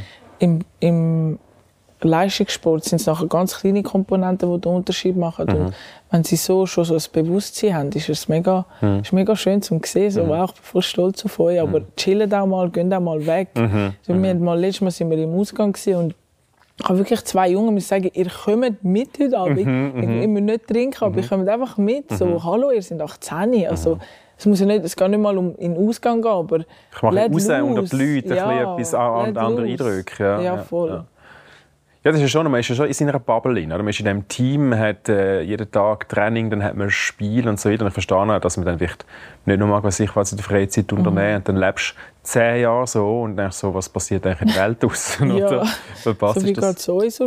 im Leistungssport sind es nachher ganz kleine Komponenten, die den Unterschied machen. Und wenn sie schon so ein Bewusstsein haben, ist es mega schön zu sehen. So, wow, ich bin voll stolz auf euch, aber chillen auch mal, gehen auch mal weg. So, letztes Mal sind wir im Ausgang und ich habe wirklich 2 Junge müssen sagen, ihr kommt mit heute Abend. Ich muss nicht trinken, aber ihr kommt einfach mit. So, hallo, ihr seid 18. Also, es geht nicht mal um in den Ausgang gehen, aber ich mache raus unter die Leute, etwas andere Eindrücke. Ja, voll. Ja, das ist schon, man ist ja schon in seiner Bubble drin. Man ist in diesem Team, man hat jeden Tag Training, dann hat man Spiel und so weiter. Und ich verstehe auch, dass man dann vielleicht nicht nur mal was in der Freizeit unternehmen und dann lebst du 10 Jahre so und denkst so, was passiert eigentlich in der Welt aus? Ja, so wie geht es sowieso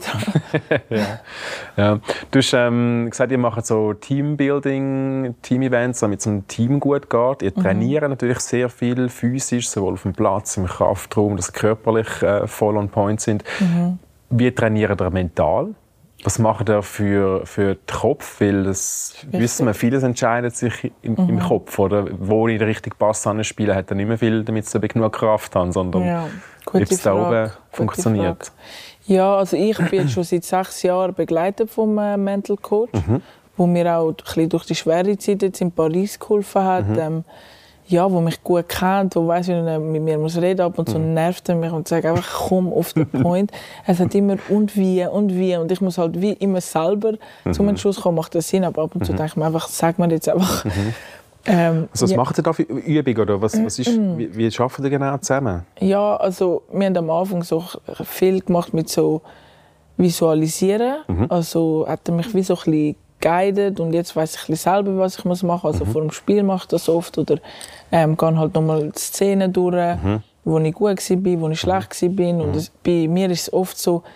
nebenan. Ja. Du hast gesagt, ihr macht so Teambuilding, Team-Events, damit es einem Team gut geht. Ihr trainiert natürlich sehr viel physisch, sowohl auf dem Platz, im Kraftraum, dass ihr körperlich voll on point sind. Wie trainiert ihr mental? Was macht ihr für den Kopf? Weil das wissen wir, vieles entscheidet sich im Kopf. Oder wo ich den richtigen Pass anspiele, hat er nicht mehr viel, damit sie genug Kraft haben, sondern ob es da oben funktioniert. Ja, also ich bin jetzt schon seit 6 Jahren begleitet vom Mental Coach, wo mir auch ein bisschen durch die schwere Zeit jetzt in Paris geholfen hat. Wo mich gut kennt, wo weiss, wie er mit mir muss reden ab und so nervt er mich und sagt einfach, komm auf den Point. Es hat immer und wie und ich muss halt wie immer selber zum Entschluss kommen, macht das Sinn, aber ab und zu denke ich mir einfach, sag mir jetzt einfach. Was macht ihr da für Übungen oder was ist, wie arbeitet ihr genau zusammen? Ja, also wir haben am Anfang so viel gemacht mit so Visualisieren, also hat er mich wie so ein bisschen guided und jetzt weiss ich ein bisschen selber, was ich machen muss. Also vor dem Spiel mache ich das oft oder gehe halt nochmal die Szenen durch, wo ich gut war, wo ich schlecht war. Und bei mir ist es oft so,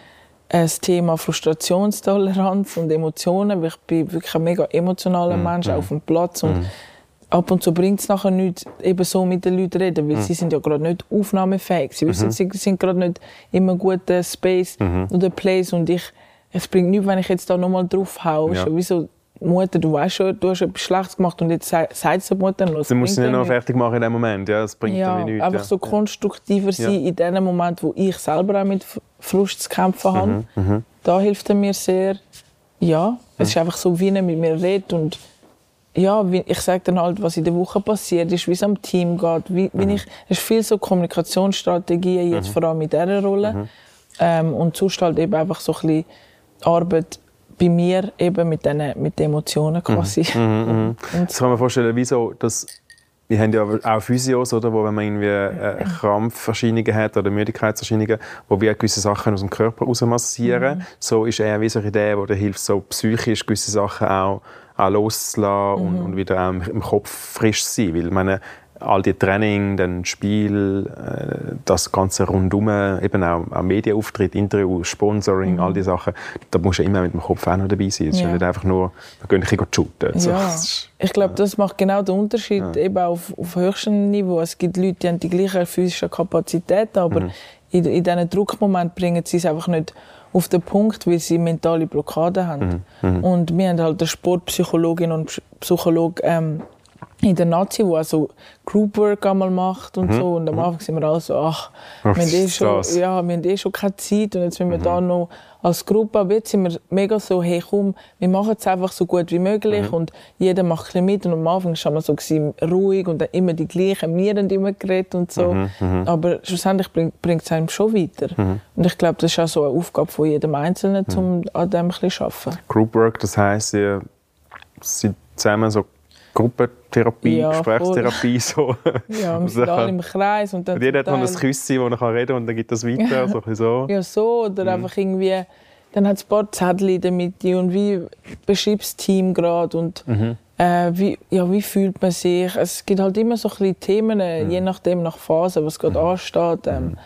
das Thema Frustrationstoleranz und Emotionen, weil ich bin wirklich ein mega emotionaler Mensch auf dem Platz und ab und zu bringt es nachher nichts, eben so mit den Leuten reden, weil sie sind ja gerade nicht aufnahmefähig. Sie wissen, sie sind gerade nicht immer guten Space oder Place und es bringt nichts, wenn ich jetzt da nochmal drauf haue. Ja. Wieso, Mutter, du weißt schon, du hast etwas Schlechtes gemacht und jetzt sagt es der Mutter noch. Du musst sie nicht noch fertig machen in dem Moment, ja, das bringt dann nichts. Einfach so konstruktiver sein in dem Moment, wo ich selber auch mit Frust zu kämpfen habe. Da hilft er mir sehr. Ja, es ist einfach so, wie er mit mir redet und ja, ich sage dann halt, was in der Woche passiert ist, wie es am Team geht. Es ist viel so Kommunikationsstrategien, jetzt vor allem in dieser Rolle. Und sonst halt eben einfach so ein bisschen Arbeit bei mir eben mit den Emotionen quasi. Das kann man vorstellen, wieso, dass wir haben ja auch Physios, oder, wo wenn man irgendwie Krampferscheinungen hat oder Müdigkeitserscheinungen, wo wir gewisse Sachen aus dem Körper rausmassieren. So ist er wie so eine Idee, die hilft, so psychisch gewisse Sachen auch loszulassen und wieder auch im Kopf frisch zu sein. Weil ich meine, all die Training, dann Spiel, das ganze rundum, eben auch Medienauftritt, Interview, Sponsoring, all diese Sachen, da musst du immer mit dem Kopf auch noch dabei sein. Es ist ja nicht einfach nur, wir gehen ein bisschen shooten. Ja. Ich glaube, das macht genau den Unterschied eben auf höchstem Niveau. Es gibt Leute, die haben die gleichen physischen Kapazitäten, aber in diesen Druckmomenten bringen sie es einfach nicht auf den Punkt, weil sie mentale Blockaden haben. Und wir haben halt eine Sportpsychologin und Psychologe in der Nazi, die also Groupwork einmal macht und so. Und am Anfang sind wir alle so, wir haben schon keine Zeit und jetzt müssen wir da noch als Gruppe. Aber jetzt sind wir mega so, hey komm, wir machen es einfach so gut wie möglich und jeder macht ein bisschen mit. Und am Anfang war man so ruhig und dann immer die gleichen, wir haben immer geredet und so. Aber schlussendlich bringt es einem schon weiter. Und ich glaube, das ist auch so eine Aufgabe von jedem Einzelnen, um an dem ein bisschen zu arbeiten. Groupwork, das heisst, ihr seid zusammen so Gruppentherapie, Gesprächstherapie. So. Ja, wir sind alle im Kreis. Und jeder hat ein Küsschen, wo er reden kann und dann geht das weiter. So. Ja, so. Oder einfach irgendwie, dann hat es ein paar Zettel in der Mitte und wie beschreibt das Team gerade und wie fühlt man sich. Es gibt halt immer so ein bisschen Themen, je nachdem, nach Phase, was gerade ansteht.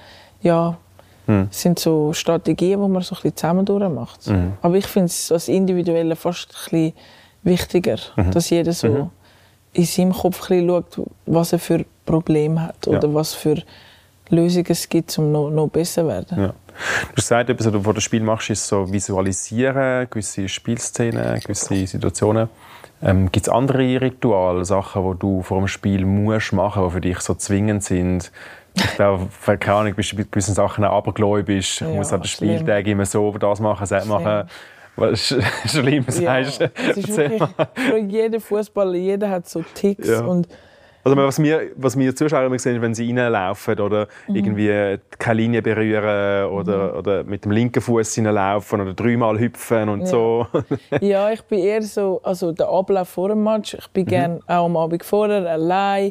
Es sind so Strategien, die man so ein bisschen zusammen durchmacht. Aber ich finde es als Individuelle fast ein bisschen wichtiger, dass jeder so in seinem Kopf ein bisschen schaut, was er für Probleme hat oder was für Lösungen es gibt, um noch besser zu werden. Ja. Du hast gesagt, was du vor dem Spiel machst, ist so visualisieren, gewisse Spielszenen, gewisse Situationen. Gibt es andere Rituale, Sachen, die du vor dem Spiel musst machen, die für dich so zwingend sind? Ich glaube, keine Ahnung, bist du bei gewissen Sachen auch abergläubisch. Ich muss an den Spieltagen immer so das machen, das machen. Was schlimm sagst du? Es ist wirklich, für jeden Fußballer, jeder hat so Ticks. Ja. Und also was wir Zuschauer immer sehen, wenn sie reinlaufen oder irgendwie keine Linie berühren oder mit dem linken Fuß reinlaufen oder dreimal hüpfen und so. Ja, ich bin eher so, also der Ablauf vor dem Match, ich bin gerne auch am Abend vorher allein,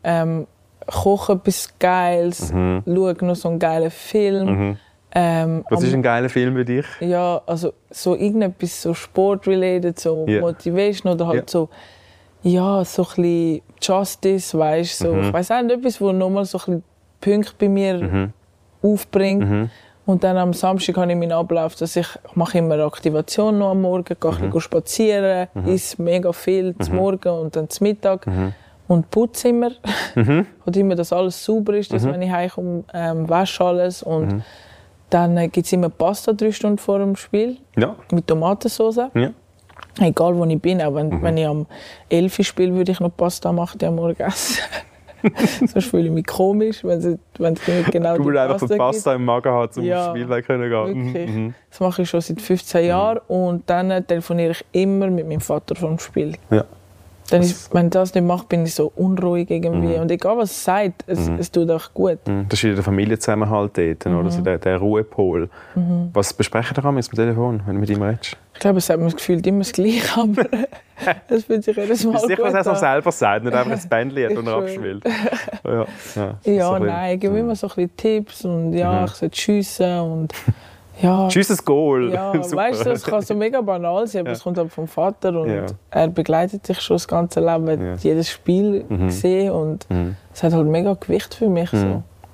koche etwas Geiles, schaue noch so einen geilen Film. Was ist ein geiler Film für dich? Ja, also so irgendetwas so Sport-related, so Motivation oder halt so ein bisschen Justice, weißt so. Ich weiss auch nicht, etwas, wo nochmal so ein bisschen Punkte bei mir aufbringt. Und dann am Samstag habe ich meinen Ablauf, dass ich mache immer Aktivation noch am Morgen, gehe ein bisschen spazieren, esse mega viel zum Morgen und dann zum Mittag. Und putze immer. Und immer, dass alles sauber ist, dass wenn ich heimkomme, wasche alles. Und dann gibt es immer Pasta 3 Stunden vor dem Spiel. Ja. Mit Tomatensauce. Ja. Egal wo ich bin, auch wenn ich am 11 spiele, würde ich noch Pasta machen, die am Morgen essen. Sonst fühle ich mich komisch, wenn es nicht genau du willst einfach die Pasta im Magen haben, zum Spiel können gehen. Wirklich. Das mache ich schon seit 15 Jahren. Und dann telefoniere ich immer mit meinem Vater vom Spiel. Ja. Wenn ich das nicht mache, bin ich so unruhig irgendwie. Und egal was es sagt, es tut auch gut. Das ist der Familienzusammenhalt dort, oder? Also der Ruhepol. Was besprechen ihr mit dem Telefon, wenn du mit ihm redest? Ich glaube, es hat mir gefühlt immer das Gleiche, aber das fühlt sich jedes Mal gut an. Was er selber sagt, nicht einfach ein Bändchen hat und er abspielt. Nein, ich gebe immer so ein bisschen Tipps und ich sollte schiessen und Tschüss, Goal. Ja, weißt du, es kann so mega banal sein, aber es kommt halt vom Vater und er begleitet dich schon das ganze Leben, jedes Spiel gesehen und es hat halt mega Gewicht für mich. So.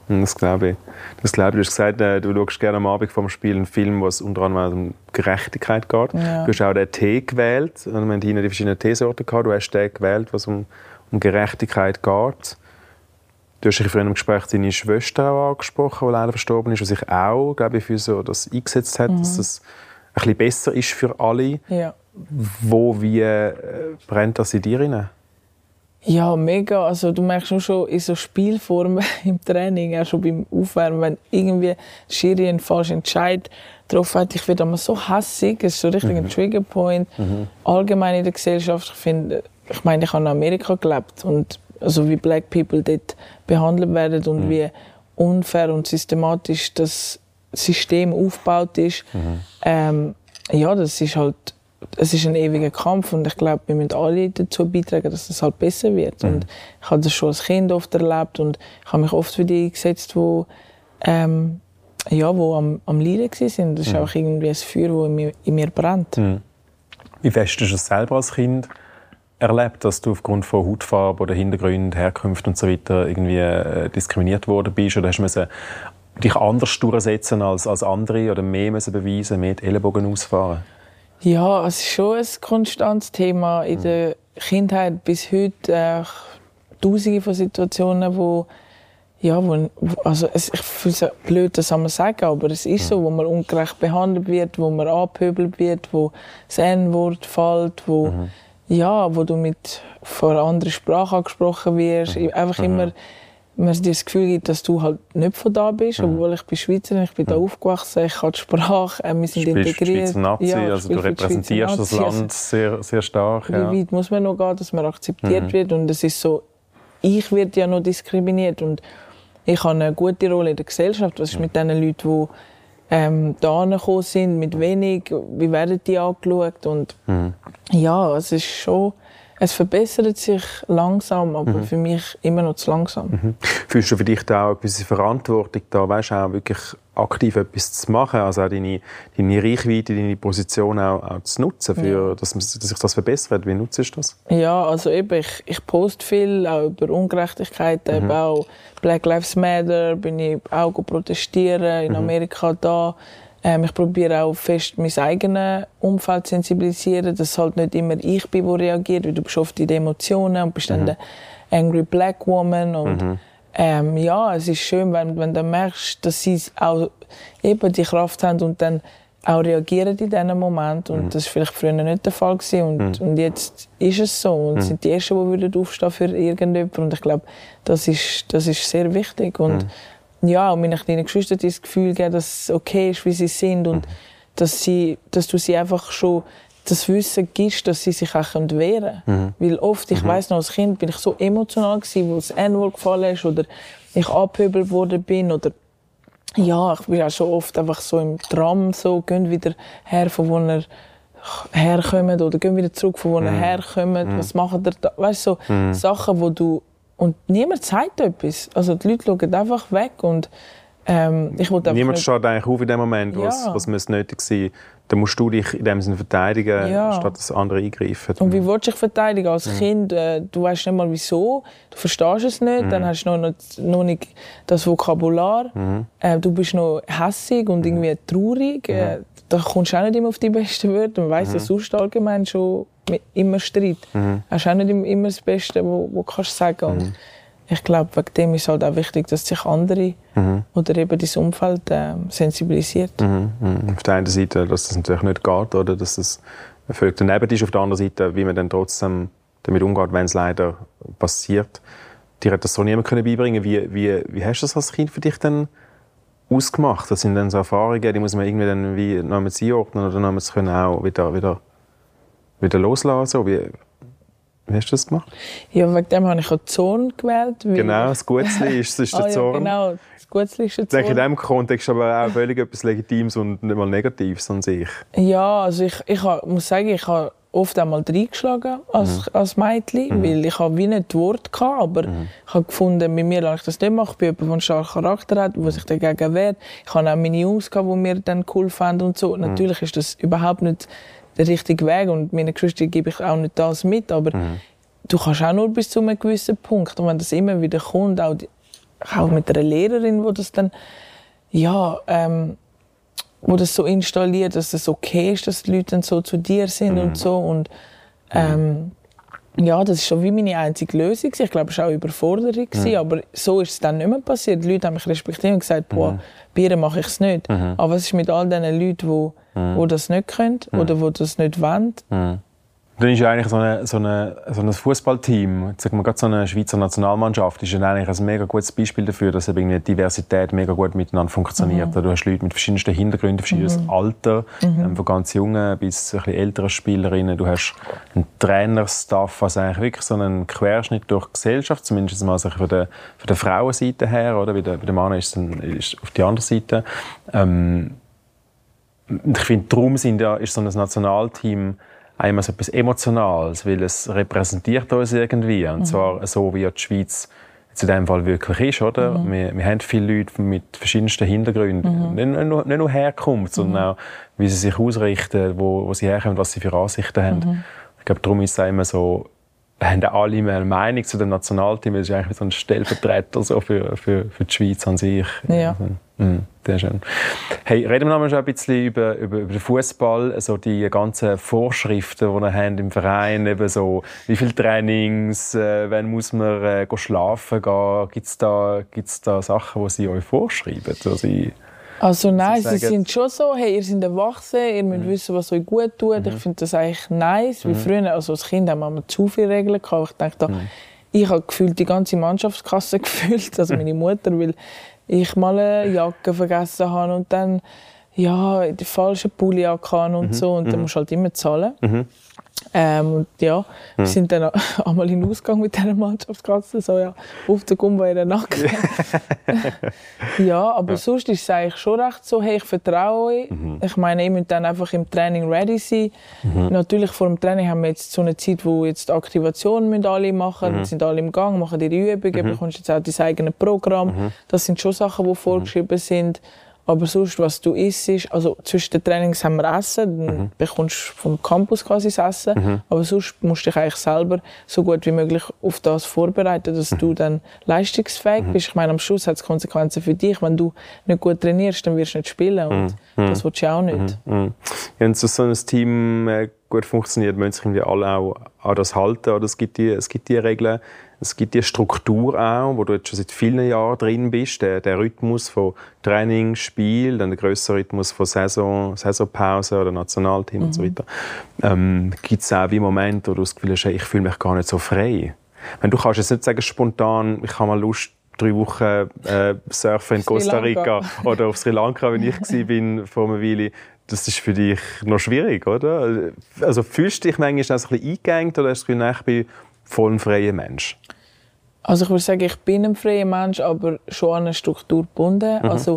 Das glaube ich. Du hast gesagt, du schaust gerne am Abend vor dem Spiel einen Film, wo es unter anderem um Gerechtigkeit geht. Ja. Du hast auch den Tee gewählt. Wir haben hier die verschiedenen Teesorten gehabt. Du hast den gewählt, was um Gerechtigkeit geht. Du hast vorhin im Gespräch deine Schwester auch angesprochen, die leider verstorben ist, die sich auch, glaube ich, für so das eingesetzt hat, dass es ein bisschen besser ist für alle. Ja. Wie brennt das in dir rein? Ja, mega. Also, du merkst schon in so Spielformen im Training, auch schon beim Aufwärmen, wenn irgendwie Schiri einen falschen Entscheid getroffen hat, ich werde immer so hässig, es ist so richtig ein Triggerpoint. Allgemein in der Gesellschaft, ich meine, ich habe in Amerika gelebt und also wie Black People dort behandelt werden und wie unfair und systematisch das System aufgebaut ist. Ja, das ist halt, es ist ein ewiger Kampf und ich glaube, wir müssen alle dazu beitragen, dass es halt besser wird. Und ich habe das schon als Kind oft erlebt und ich habe mich oft für die eingesetzt, wo am Leiden waren. Das ist auch irgendwie ein Feuer, das in mir brennt. Wie fest hast du es selber als Kind erlebt, dass du aufgrund von Hautfarbe oder Hintergrund, Herkunft und so weiter irgendwie diskriminiert worden bist? Oder hast du dich anders durchsetzen als andere oder mehr beweisen, mehr die Ellenbogen ausfahren? Ja, es ist schon ein konstantes Thema in der Kindheit bis heute. Tausende von Situationen, also ich fühle es blöd, das man sagen, aber es ist so, wo man ungerecht behandelt wird, wo man angepöbelt wird, wo das N-Wort fällt, wo du mit von einer anderen Sprache angesprochen wirst. Einfach immer, wenn es dir das Gefühl gibt, dass du halt nicht von da bist, obwohl ich bin Schweizerin, ich bin da aufgewachsen, ich kann die Sprache, wir sind integriert. Schweizer Nazi, also du repräsentierst das Land sehr, sehr stark. Wie weit muss man noch gehen, dass man akzeptiert wird? Und es ist so, ich werde ja noch diskriminiert und ich habe eine gute Rolle in der Gesellschaft. Was ist mit den Leuten, die da angekommen sind, mit wenig, wie werden die angeschaut? Und ja, es ist schon, es verbessert sich langsam, aber für mich immer noch zu langsam. Fühlst du für dich da auch eine gewisse Verantwortung, da auch wirklich aktiv etwas zu machen, also auch deine Reichweite, deine Position auch zu nutzen, dass sich das verbessert? Wie nutzt du das? Ja, also eben, ich poste viel auch über Ungerechtigkeiten, eben auch Black Lives Matter, bin ich auch protestieren in Amerika da. Ich probiere auch fest, mein eigenes Umfeld zu sensibilisieren, dass halt nicht immer ich bin, der reagiert, weil du bist oft in den Emotionen und bist dann eine angry Black Woman. Und es ist schön, wenn du merkst, dass sie auch eben die Kraft haben und dann auch reagieren in diesem Moment. Und das war vielleicht früher nicht der Fall gewesen. Und jetzt ist es so. Und sind die Ersten, die aufstehen für irgendjemanden. Und ich glaube, das ist sehr wichtig. Und ja, und meinen kleinen Geschwistern das Gefühl geben, dass es okay ist, wie sie sind und dass du sie einfach schon das Wissen gibst, dass sie sich auch wehren können. Weil oft, ich weiss noch, als Kind bin ich so emotional gewesen, wo das N-Wort gefallen ist oder ich angepöbelt worden bin oder ja, ich bin auch schon oft einfach so im Tram so, gehen wieder her, von wo ihr herkommt oder gehen wieder zurück, von wo ihr herkommt, was macht ihr da? Weißt du, so Sachen, wo du und niemand sagt etwas. Also die Leute schauen einfach weg und ich wollte einfach niemand steht eigentlich auf in dem Moment, was muss nötig sein. Da musst du dich in dem Sinne verteidigen, statt dass andere eingreifen. Und wie willst du dich verteidigen als Kind? Du weißt nicht mal wieso, du verstehst es nicht, dann hast du noch nicht das Vokabular. Du bist noch hässig und irgendwie traurig. Da kommst du auch nicht immer auf die besten Wörter. Man weiss, dass sonst allgemein schon immer Streit. Hast auch nicht immer das Beste, was du kannst sagen. Und ich glaube, wegen dem ist es halt auch wichtig, dass sich andere oder eben das Umfeld sensibilisiert. Auf der einen Seite, dass das natürlich nicht geht, oder dass es völlig daneben ist. Auf der anderen Seite, wie man dann trotzdem damit umgeht, wenn es leider passiert. Dir hat das so niemand beibringen können. Wie hast du das als Kind für dich dann ausgemacht? Das sind dann so Erfahrungen, die muss man irgendwie dann noch einmal einordnen oder noch einmal auch wieder loslassen. So, wie hast du das gemacht? Ja, wegen dem habe ich auch die Zone gewählt. Genau, das Gutzli ist der Zorn. Ja, genau, das Gutzli ist der Zorn. In diesem Kontext aber auch völlig etwas Legitimes und nicht mal Negatives an sich. Ja, also ich muss sagen, ich habe oft einmal reingeschlagen als Mädchen, weil ich wie nicht die Worte hatte, aber ich habe gefunden, mit mir lasse ich das nicht machen. Ich bin jemand, der einen starken Charakter hat, der sich dagegen wehrt. Ich hatte auch meine Jungs, die mir dann cool fanden und so. Natürlich ist das überhaupt nicht der richtige Weg und meinen Geschwistern gebe ich auch nicht das mit, aber du kannst auch nur bis zu einem gewissen Punkt und wenn das immer wieder kommt, auch auch mit einer Lehrerin, wo das dann, wo das so installiert, dass es okay ist, dass die Leute dann so zu dir sind und so. Und das ist schon wie meine einzige Lösung. Ich glaube, es war auch eine Überforderung, aber so ist es dann nicht mehr passiert. Die Leute haben mich respektiert und gesagt, boah, bei ihr mache ich es nicht. Aber was ist mit all diesen Leuten, die das nicht können oder die das nicht wollen? Dann ist ja eigentlich so ein Fußballteam, sagen wir gerade so eine Schweizer Nationalmannschaft, ist ja eigentlich ein mega gutes Beispiel dafür, dass eben die Diversität mega gut miteinander funktioniert. Du hast Leute mit verschiedensten Hintergründen, verschiedenes Alter, von ganz jungen bis ein bisschen älteren Spielerinnen. Du hast einen Trainerstaff, was eigentlich wirklich so einen Querschnitt durch die Gesellschaft, zumindest mal von der Frauenseite her, oder? Bei den Männern ist es auf die andere Seite. Ich finde, darum ist so ein Nationalteam einmal so etwas Emotionales, weil es repräsentiert uns irgendwie. Und zwar so, wie die Schweiz in diesem Fall wirklich ist. Oder? Wir haben viele Leute mit verschiedensten Hintergründen. Nicht nur Herkunft, sondern auch, wie sie sich ausrichten, wo sie herkommen, was sie für Ansichten haben. Ich glaube, darum ist es immer so, haben alle eine Meinung zu dem Nationalteam. Das ist eigentlich so ein Stellvertreter so für die Schweiz an sich. Ja. Sehr schön. Hey, reden wir noch mal ein bisschen über den Fußball, also die ganzen Vorschriften, die wir haben im Verein, eben so, wie viele Trainings, wann muss man schlafen gehen, gibt es da Sachen, die sie euch vorschreiben? Also nein, sie sind schon so, hey, ihr seid erwachsen, ihr müsst wissen, was euch gut tut. Ich finde das eigentlich nice, wie früher, also als Kind haben wir zu viele Regeln gehabt. Ich denke, ich habe gefühlt die ganze Mannschaftskasse gefüllt, also meine Mutter, weil ich mal eine Jacke vergessen habe und dann die falsche Pulli hatte und so, und dann musst du halt immer zahlen. Und wir sind dann einmal in den Ausgang mit dieser Mannschaftskasse, so auf der Gumba in den Nacken. Aber sonst ist es eigentlich schon recht so, hey, ich vertraue euch. Ich meine, ihr müsst dann einfach im Training ready sein. Natürlich vor dem Training haben wir jetzt so eine Zeit, wo jetzt Aktivationen alle machen müssen, sind alle im Gang, machen ihre Übungen, bekommst jetzt auch dein eigenes Programm. Das sind schon Sachen, die vorgeschrieben sind. Aber sonst, was du isst, also zwischen den Trainings haben wir Essen, dann bekommst du vom Campus quasi das Essen, aber sonst musst du dich eigentlich selber so gut wie möglich auf das vorbereiten, dass du dann leistungsfähig bist. Ich meine, am Schluss hat es Konsequenzen für dich. Wenn du nicht gut trainierst, dann wirst du nicht spielen und das willst du auch nicht. Wenn so ein Team gut funktioniert, müssen sich irgendwie alle auch an das halten, oder es gibt die Regeln. Es gibt die Struktur auch, wo du jetzt schon seit vielen Jahren drin bist, der Rhythmus von Training, Spiel, dann der grössere Rhythmus von Saisonpause oder Nationalteam und so weiter. Gibt es auch wie Momente, wo du das Gefühl hast, ich fühle mich gar nicht so frei? Du kannst jetzt nicht sagen, spontan, ich habe mal Lust, 3 Wochen surfen in Costa Rica oder auf Sri Lanka, wenn ich war vor einer Weile. Das ist für dich noch schwierig, oder? Also fühlst du dich manchmal auch ein bisschen eingegangen oder hast du das Gefühl, ich bin voll ein freier Mensch? Also ich würde sagen, ich bin ein freier Mensch, aber schon an eine Struktur gebunden. Also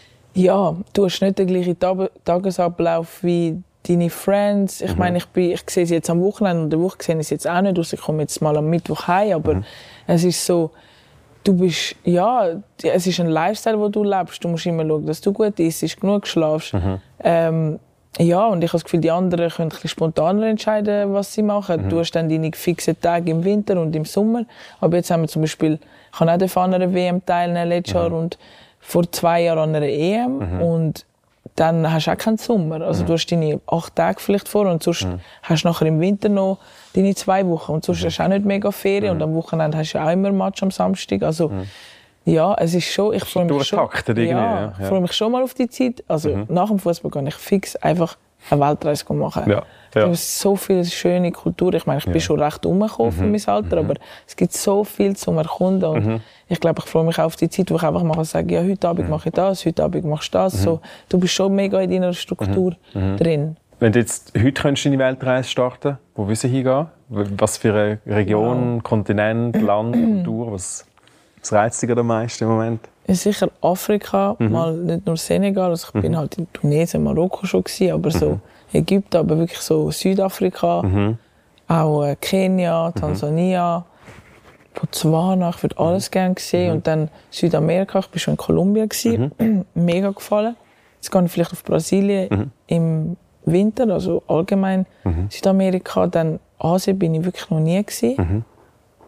du hast nicht den gleichen Tagesablauf wie deine Friends. Ich meine, ich sehe sie jetzt am Wochenende und der Woche sehe ich sie jetzt auch nicht aus. Ich komme jetzt mal am Mittwoch heim, aber es ist so, du bist, es ist ein Lifestyle, den du lebst. Du musst immer schauen, dass du gut isst, genug schlafst. Und ich habe das Gefühl, die anderen können ein bisschen spontaner entscheiden, was sie machen. Du hast dann deine fixen Tage im Winter und im Sommer. Aber jetzt haben wir zum Beispiel, ich habe auch an einer WM teilnehmen letztes Jahr und vor 2 Jahren an einer EM. Und dann hast du auch keinen Sommer. Also du hast deine 8 Tage vielleicht vor und sonst hast du nachher im Winter noch deine 2 Wochen. Und sonst hast du auch nicht mega Ferien und am Wochenende hast du auch immer ein Match am Samstag. Also es ist schon, ich freue mich schon. Ich freue mich schon mal auf die Zeit. Also nach dem Fußball gehe ich fix einfach eine Weltreise machen. Es gibt so viele schöne Kultur. Ich meine, ich bin schon recht umgekommen für mein Alter, aber es gibt so viel zum Erkunden. Und ich glaube, ich freue mich auch auf die Zeit, wo ich einfach mal sage, heute Abend mache ich das, heute Abend machst du das. So, du bist schon mega in deiner Struktur drin. Wenn du jetzt heute könntest deine Weltreise starten, wo willst du hingehen? Was für eine Region, Kontinent, Land, Kultur? Was reizt dich am meisten im Moment? Sicher Afrika, mal nicht nur Senegal. Also ich bin halt in Tunesien, Marokko schon gewesen, aber so Ägypten, aber wirklich so Südafrika, auch Kenia, Tansania, Botswana. Ich würde alles gerne sehen. Und dann Südamerika. Ich war schon in Kolumbien gewesen, mega gefallen. Jetzt gehe ich vielleicht auf Brasilien im Winter, also allgemein Südamerika. Dann Asien bin ich wirklich noch nie gewesen.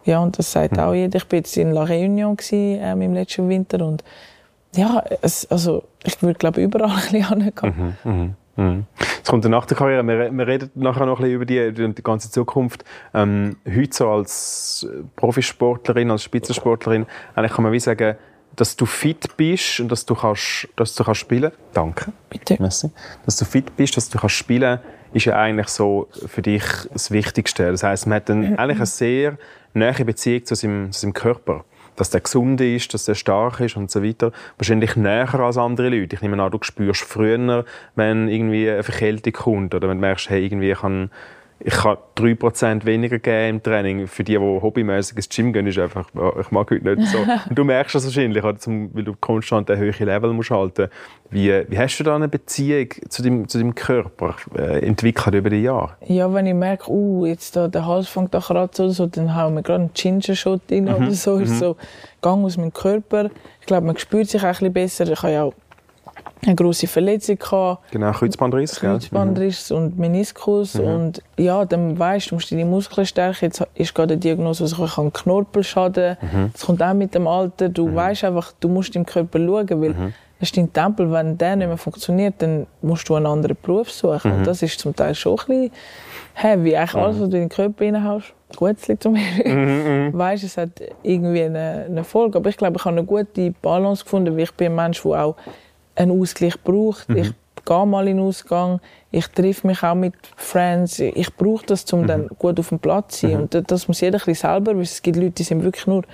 Ja, und das sagt auch jeder. Ich war jetzt in La Réunion im letzten Winter und ja, ich würde glaube überall ein bisschen hingehen. Es kommt nach der Karriere. Wir reden nachher noch ein bisschen über die ganze Zukunft. Heute so als Profisportlerin, als Spitzensportlerin, eigentlich kann man wie sagen, dass du fit bist und dass du kannst spielen. Danke. Bitte. Merci. Dass du fit bist, dass du kannst spielen, ist ja eigentlich so für dich das Wichtigste. Das heisst, man hat eigentlich eine sehr nahe Beziehung zu seinem Körper. Dass der gesund ist, dass er stark ist und so weiter. Wahrscheinlich näher als andere Leute. Ich nehme an, du spürst früher, wenn irgendwie eine Verkältung kommt oder wenn du merkst, hey, irgendwie ich kann 3% weniger geben im Training. Für die hobbymäßig ins Gym gehen, ist einfach, ich mag heute nicht so. Und du merkst das wahrscheinlich, weil du konstant ein höheres Level musst halten. Wie hast du da eine Beziehung zu deinem Körper entwickelt über die Jahre? Ja, wenn ich merke, jetzt da, der Hals fängt an kratzen oder so, dann hauen wir gerade einen Ginger-Shot rein oder so. Ist so Gang aus meinem Körper. Ich glaube, man spürt sich auch ein bisschen besser. Ich habe ja auch eine grosse Verletzung gehabt. Genau, Kreuzbandriss. Kreuzbandriss und Meniskus. Und ja, dann weisst du, musst deine Muskeln stärken. Jetzt ist gerade eine Diagnose, also ich habe einen Knorpelschaden. Das kommt auch mit dem Alter. Du weisst einfach, du musst im Körper schauen, weil das ist dein Tempel. Wenn der nicht mehr funktioniert, dann musst du einen anderen Beruf suchen. Und das ist zum Teil schon ein bisschen heavy. Eigentlich alles, was du in den Körper reinhaust, Gutzli zum Beispiel, weisst, es hat irgendwie eine Folge. Aber ich glaube, ich habe eine gute Balance gefunden, weil ich bin ein Mensch, der auch einen Ausgleich braucht. Ich gehe mal in den Ausgang, ich treffe mich auch mit Friends. Ich brauche das, um dann gut auf dem Platz zu sein. Und das muss jeder ein bisschen selber wissen. Es gibt Leute, die sind wirklich nur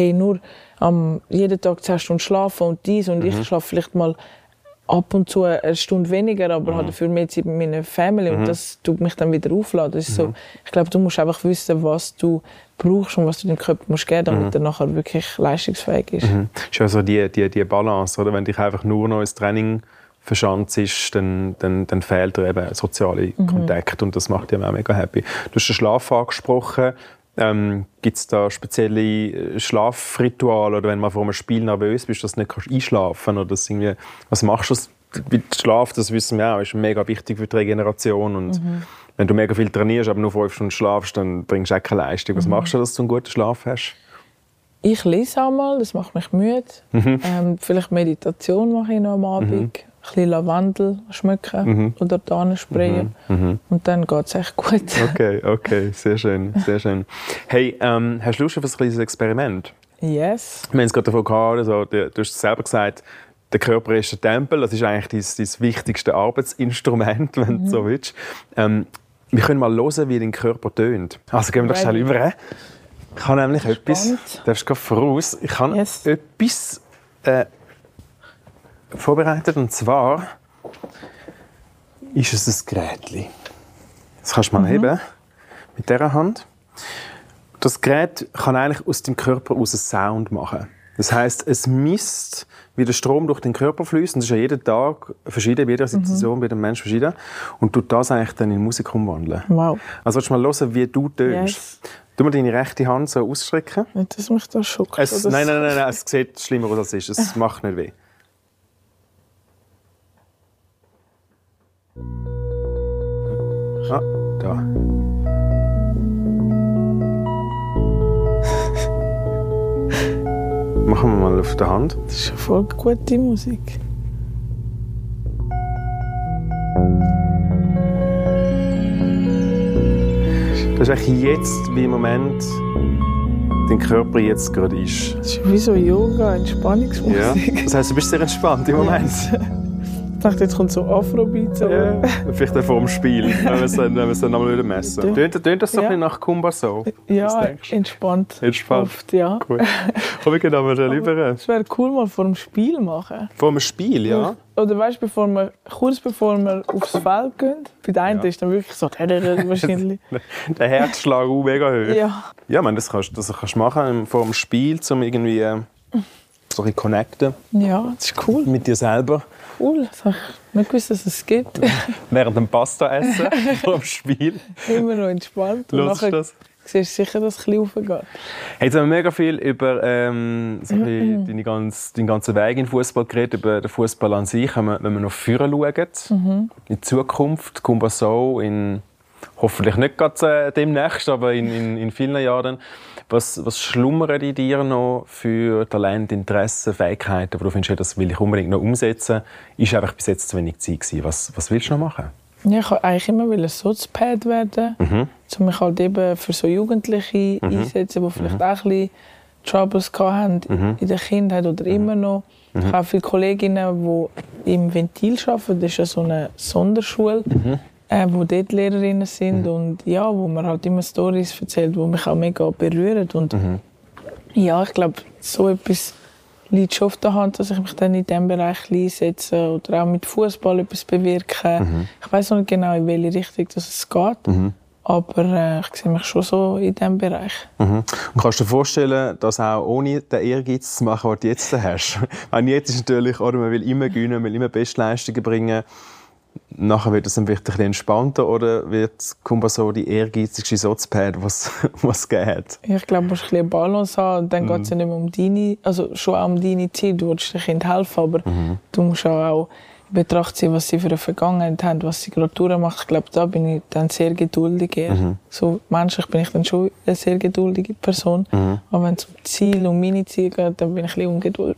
jeden Tag 10 Stunden schlafen und dies. Und ich schlafe vielleicht mal ab und zu eine Stunde weniger, aber habe dafür mehr Zeit mit meiner Family. Und das tut mich dann wieder aufladen. Das ist so, ich glaube, du musst einfach wissen, was du brauchst und was du deinem Körper musst geben, damit er nachher wirklich leistungsfähig ist. Das ist also die Balance, oder? Wenn dich einfach nur noch ins Training verschanzt ist, dann fehlt dir eben soziale Kontakt und das macht dich auch mega happy. Du hast den Schlaf angesprochen. Gibt es da spezielle Schlafrituale oder wenn man vor einem Spiel nervös bist, dass du nicht einschlafen oder das irgendwie, was machst du? Schlaf, das wissen wir auch, ist mega wichtig für die Regeneration und wenn du mega viel trainierst, aber nur 5 Stunden schlafst, dann bringst du auch keine Leistung. Was machst du, dass du einen guten Schlaf hast? Ich lese einmal, das macht mich müde. Vielleicht Meditation mache ich noch am Abend. Ein bisschen Lavendel schmücken oder Tannen sprayen. Und dann geht es echt gut. Okay, sehr schön, sehr schön. Hey, hast du Lust auf ein kleines Experiment? Yes. Wir haben es gerade davon gehabt, also, du hast es selber gesagt, der Körper ist der Tempel, das ist eigentlich dein wichtigste Arbeitsinstrument, wenn du so willst. Wir können mal hören, wie dein Körper tönt. Also gehen wir doch schnell über. Ich habe nämlich etwas, du darfst gerade voraus, ich habe etwas vorbereitet und zwar ist es ein Gerät. Das kannst du mal heben, mit dieser Hand. Das Gerät kann eigentlich aus dem Körper aus einen Sound machen. Das heisst, es misst, wie der Strom durch den Körper fließt. Und das ist ja jeden Tag verschieden, in jeder Situation bei dem Menschen verschieden. Und tut das eigentlich dann in Musik umwandeln. Wow. Also willst du mal hören, wie du tönst? Yes. Tu mal deine rechte Hand so ausstrecken. Nicht, dass mich das schockt. Nein, es sieht schlimmer aus, als es ist. Es macht nicht weh. Ah, da. Machen wir mal auf der Hand. Das ist voll gute Musik. Das ist eigentlich jetzt, wie im Moment dein Körper jetzt gerade ist. Das ist wie so Yoga, Entspannungsmusik. Ja. Das heisst, du bist sehr entspannt im Moment. Ich dachte, jetzt kommt so Afrobeat. Ja. Vielleicht auch vor dem Spiel, wenn wir es dann nochmal wieder messen. Tönt das so ein bisschen nach Kumba so? Ja, entspannt. Oft, ja. Cool. Aber wir gehen aber rüber. Es wäre cool, mal vor dem Spiel machen. Vor dem Spiel, ja? Oder weißt du, kurz bevor wir aufs Feld gehen, bei den einen ist dann wirklich so, wahrscheinlich. Der Herzschlag mega hoch. Ja. Ja, man, das kannst du machen vor dem Spiel, um irgendwie so ein bisschen connecten. Ja, das ist cool. Mit dir selber. Cool, das habe ich nicht gewusst, dass es gibt. Während dem Pasta essen vor dem Spiel. Immer noch entspannt. Hörst du das? Siehst du sicher, dass es ein bisschen raufgeht. Hey, jetzt haben wir mega viel über so deinen ganzen Weg in den Fußball geredet, über den Fußball an sich. Wenn wir noch vorher schauen, in die Zukunft, Kumba Soul in hoffentlich nicht gerade demnächst, aber in vielen Jahren. Was schlummern in dir noch für Talent, Interessen, Fähigkeiten, wo du findest, das will ich unbedingt noch umsetzen? Ist einfach bis jetzt zu wenig Zeit gewesen. Was willst du noch machen? Ja, ich wollte eigentlich immer ein Sozpad werden, um mich halt eben für so Jugendliche einsetzen, die vielleicht auch ein bisschen Troubles hatten in der Kindheit oder immer noch. Ich habe viele Kolleginnen, die im Ventil arbeiten. Das ist ja so eine Sonderschule, wo dort Lehrerinnen sind und ja, wo man halt immer Storys erzählt, die mich auch mega berühren. Und ja, ich glaube, so etwas liegt schon auf der Hand, dass ich mich dann in diesem Bereich einsetze oder auch mit Fußball etwas bewirken. Ich weiß noch nicht genau, in welche Richtung es geht, aber ich sehe mich schon so in diesem Bereich. Und kannst du dir vorstellen, dass auch ohne den Ehrgeiz zu machen, was du jetzt hast? Weil jetzt ist natürlich, oder man will immer gewinnen, man will immer Bestleistungen bringen. Nachher wird es dann vielleicht ein bisschen entspannter oder wird Kumbaso die ehrgeizigste Sozpad, was es gegeben hat? Ich glaube, du musst ein bisschen Balance haben. Dann geht es ja nicht mehr um deine, also schon auch um deine Ziele. Du willst den Kindern helfen, aber du musst auch in Betracht ziehen, was sie für eine Vergangenheit haben, was sie gerade durchmachen. Ich glaube, da bin ich dann sehr geduldig. So menschlich bin ich dann schon eine sehr geduldige Person. Aber wenn es um Ziel und meine Ziele geht, dann bin ich ein bisschen ungeduldig.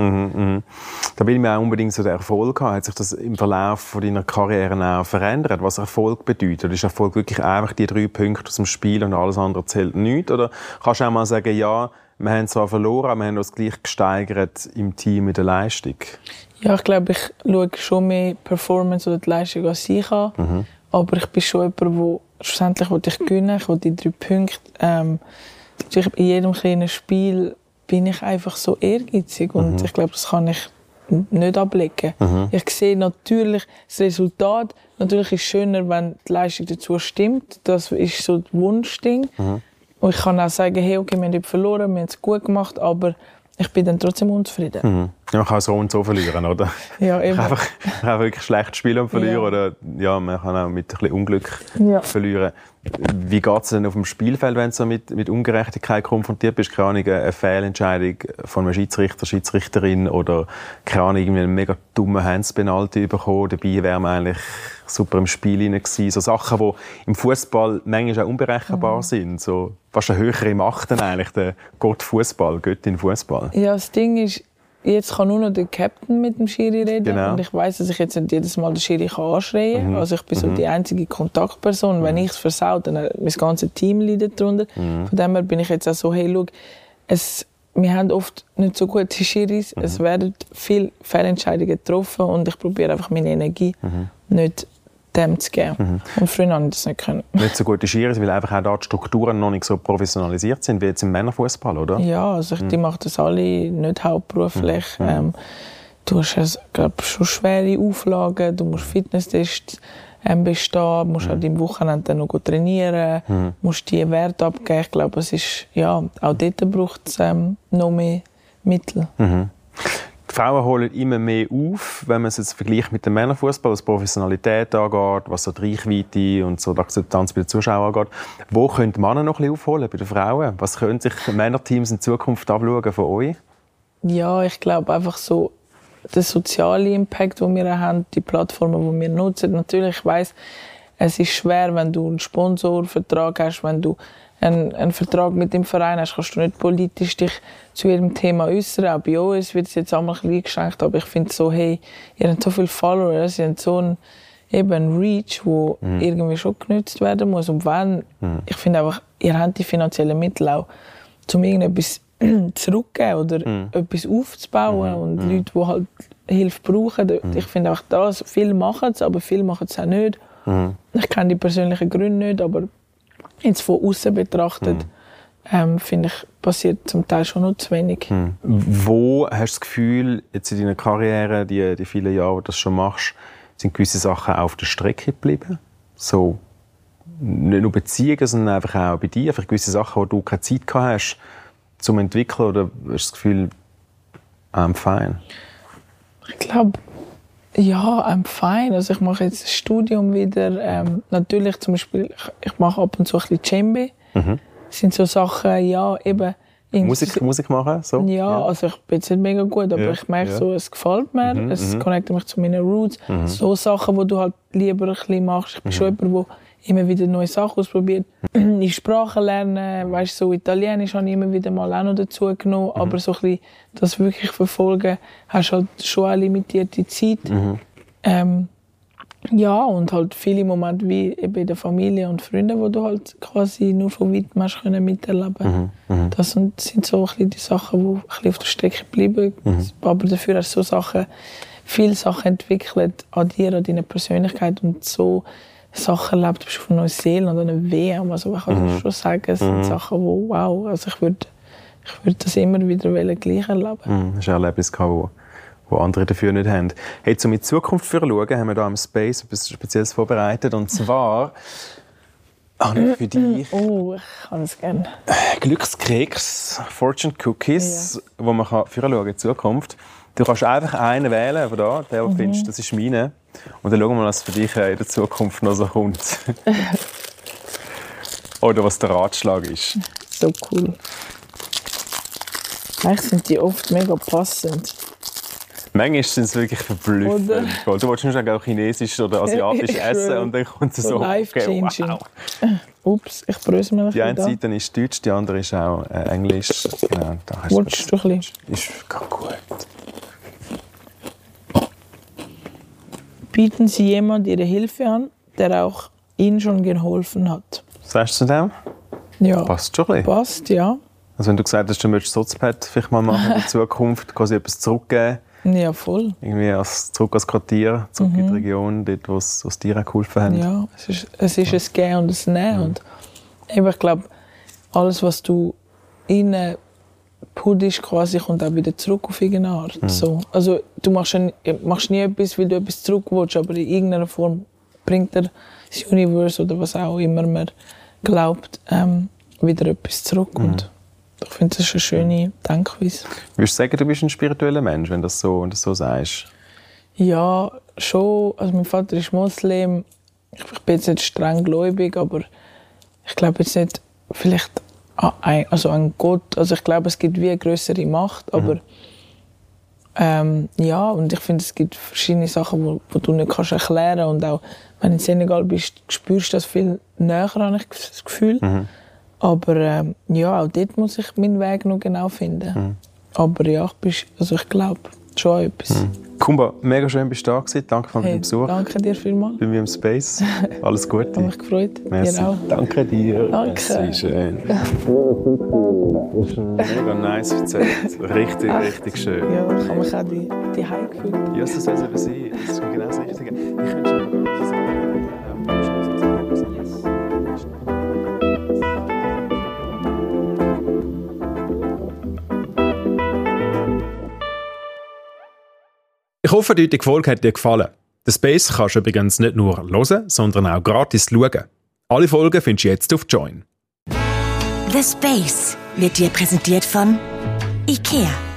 Da will man auch unbedingt so den Erfolg haben. Hat sich das im Verlauf von deiner Karriere auch verändert? Was Erfolg bedeutet? Ist Erfolg wirklich einfach die 3 Punkte aus dem Spiel und alles andere zählt nichts? Oder kannst du auch mal sagen, ja, wir haben zwar verloren, aber wir haben uns gleich gesteigert im Team, in der Leistung? Ja, ich glaube, ich schaue schon mehr Performance oder die Leistung als ich kann. Aber ich bin schon jemand, der schlussendlich ich gewinnen. Ich will die 3 Punkte. Natürlich in jedem kleinen Spiel bin ich einfach so ehrgeizig. Und ich glaube, das kann ich nicht ablegen. Ich sehe natürlich das Resultat. Natürlich ist es schöner, wenn die Leistung dazu stimmt. Das ist so das Wunschding. Und ich kann auch sagen, hey, okay, wir haben nicht verloren, wir haben es gut gemacht, aber ich bin dann trotzdem unzufrieden. Ja, man kann so und so verlieren, oder? Ja, eben. Man kann wirklich schlecht spielen und verlieren, oder ja, man kann auch mit ein bisschen Unglück verlieren. Wie geht es denn auf dem Spielfeld, wenn du so mit Ungerechtigkeit konfrontiert bist? Keine Ahnung, eine Fehlentscheidung von einem Schiedsrichter, Schiedsrichterin oder keine Ahnung, irgendwie einen mega dummen Handspenalty bekommen. Dabei wäre man eigentlich super im Spiel hinein gewesen. So Sachen, die im Fußball manchmal auch unberechenbar sind. So fast eine höhere Macht dann eigentlich, der Gott Fußball, Göttin Fußball. Ja, das Ding ist, jetzt kann nur noch der Captain mit dem Schiri reden. Genau. Und ich weiss, dass ich jetzt nicht jedes Mal den Schiri anschreien kann. Also ich bin so die einzige Kontaktperson. Wenn ich es versau, dann mein ganzes Team leidet darunter. Von dem her bin ich jetzt auch so, hey, schau, wir haben oft nicht so gute Schiris. Es werden viele Fehlentscheidungen getroffen und ich probiere einfach meine Energie nicht dem zu geben. Und früher habe ich das nicht können. Nicht so gute Schiris, weil einfach auch da die Strukturen noch nicht so professionalisiert sind wie jetzt im Männerfußball, oder? Ja, also die machen das alle nicht hauptberuflich. Du hast glaub, schon schwere Auflagen, du musst Fitnesstests bestehen, musst halt im Wochenende noch trainieren, musst die Werte abgeben. Ich glaube, es ist, ja, auch dort braucht es noch mehr Mittel. Die Frauen holen immer mehr auf, wenn man es jetzt vergleicht mit dem Männerfußball, was Professionalität angeht, was so die Reichweite und so die Akzeptanz bei den Zuschauern angeht. Wo können die Männer noch ein bisschen aufholen bei den Frauen? Was können sich Männerteams in Zukunft abschauen von euch? Ja, ich glaube einfach so der soziale Impact, den wir haben, die Plattformen, die wir nutzen. Natürlich, ich weiss, es ist schwer, wenn du einen Sponsorvertrag hast, wenn du einen Vertrag mit dem Verein hast, kannst du nicht politisch dich zu jedem Thema äußern. Auch bei uns wird es jetzt einmal ein bisschen eingeschränkt, aber ich finde so, hey, ihr habt so viele Follower, ihr habt so einen Reach, der irgendwie schon genutzt werden muss. Und wenn, ich finde einfach, ihr habt die finanziellen Mittel auch, um irgendetwas zurückzugeben oder etwas aufzubauen und Leute, die halt Hilfe brauchen. Ich finde auch das, viele machen es, aber viele machen es auch nicht. Ich kenne die persönlichen Gründe nicht, aber jetzt von außen betrachtet, finde ich, passiert zum Teil schon noch zu wenig. Wo hast du das Gefühl, jetzt in deiner Karriere, die vielen Jahre, wo du das schon machst, sind gewisse Sachen auf der Strecke geblieben? So, nicht nur Beziehungen, sondern einfach auch bei dir, einfach gewisse Sachen, wo du keine Zeit gehabt hast, zum Entwickeln, oder hast du das Gefühl, I'm fine? Ich glaube, ja, I'm fine. Also ich mache jetzt das Studium wieder. Natürlich zum Beispiel, ich mache ab und zu ein bisschen Djembe. Das sind so Sachen, ja, eben... Musik machen? So? Ja, also ich bin jetzt nicht mega gut, aber ich merke so, es gefällt mir, es connectet mich zu meinen Roots. So Sachen, die du halt lieber ein bisschen machst. Ich bin schon jemand, der immer wieder neue Sachen ausprobiert. Die Sprachen lernen, weißt, so Italienisch habe ich immer wieder mal auch noch dazu genommen. Aber so ein bisschen das wirklich verfolgen, hast halt schon eine limitierte Zeit. Ja, und halt viele Momente wie eben in der Familie und Freunden, wo du halt quasi nur von weitem hast können miterleben. Das sind so ein bisschen die Sachen, die ein bisschen auf der Strecke bleiben. Aber dafür hast du viele Sachen entwickelt an dir, an deiner Persönlichkeit und so Sachen erlebt. Du bist von Neuseeland und einer WM. Also ich kann schon sagen, es sind Sachen, wo wow, also ich würde das immer wieder gleich erleben. Das ist ein Erlebnis, wo andere dafür nicht haben. Hey, um in die Zukunft zu schauen, haben wir hier im Space etwas Spezielles vorbereitet. Und zwar habe ich für dich ich kann es gerne. Glückskeks, Fortune Cookies, wo man schauen kann in die Zukunft. Du kannst einfach einen wählen, von da, der du findest, das ist meine. Und dann schauen wir mal, was für dich in der Zukunft noch so kommt. Oder was der Ratschlag ist. So cool. Eigentlich sind die oft mega passend. Manchmal sind es wirklich verblüffend. Du willst nur auch chinesisch oder asiatisch essen und dann kommt es so, okay, wow. Ups, ich bröse mir die eine Seite ist Deutsch, die andere ist auch Englisch. Genau, da hast willst du ein bisschen? Ist ganz gut. Bieten Sie jemand Ihre Hilfe an, der auch Ihnen schon geholfen hat? Was sagst du zu dem? Ja. Passt schon ein bisschen. Passt, ja. Also wenn du gesagt hast, du möchtest Sotzpad vielleicht mal machen in der Zukunft, quasi etwas zurückgeben. Ja, voll. Irgendwie zurück als Quartier, zurück in die Region, dort, wo es dir auch geholfen hat. Ja, es ist ein Gehen und ein Nehmen. Und ich glaube, alles, was du rein puddest, quasi, kommt auch wieder zurück auf irgendeine Art. So. Also, du machst nie etwas, weil du etwas zurück willst, aber in irgendeiner Form bringt dir das Universum oder was auch immer man glaubt, wieder etwas zurück. Und ich finde, das ist eine schöne Denkweise. Würdest du sagen, du bist ein spiritueller Mensch, wenn du das so sagst? Ja, schon. Also mein Vater ist Moslem. Ich bin jetzt nicht streng gläubig, aber ich glaube jetzt nicht vielleicht an Gott. Also ich glaube, es gibt wie eine grössere Macht, aber ja, und ich finde, es gibt verschiedene Sachen, die du nicht kannst erklären kannst. Und auch, wenn du in Senegal bist, spürst du das viel näher, habe ich das Gefühl. Aber ja, auch dort muss ich meinen Weg noch genau finden. Aber ja, ich glaube schon etwas. Kumba, mega schön bist du da gewesen. Danke für den Besuch. Danke dir vielmals. Bei mir im Space. Alles Gute. Ich habe mich gefreut. Merci. Dir auch. Danke dir. Danke. Sehr schön. Das ist mega nice erzählt. Richtig, richtig schön. Ja, ich habe mich auch die Heim gefühlt. Ja, das soll es eben sein. Das ist genau das Richtige. Ich könnte schon mal sagen. Ich hoffe, die heutige Folge hat dir gefallen. Den Space kannst du übrigens nicht nur hören, sondern auch gratis schauen. Alle Folgen findest du jetzt auf Join. The Space wird dir präsentiert von IKEA.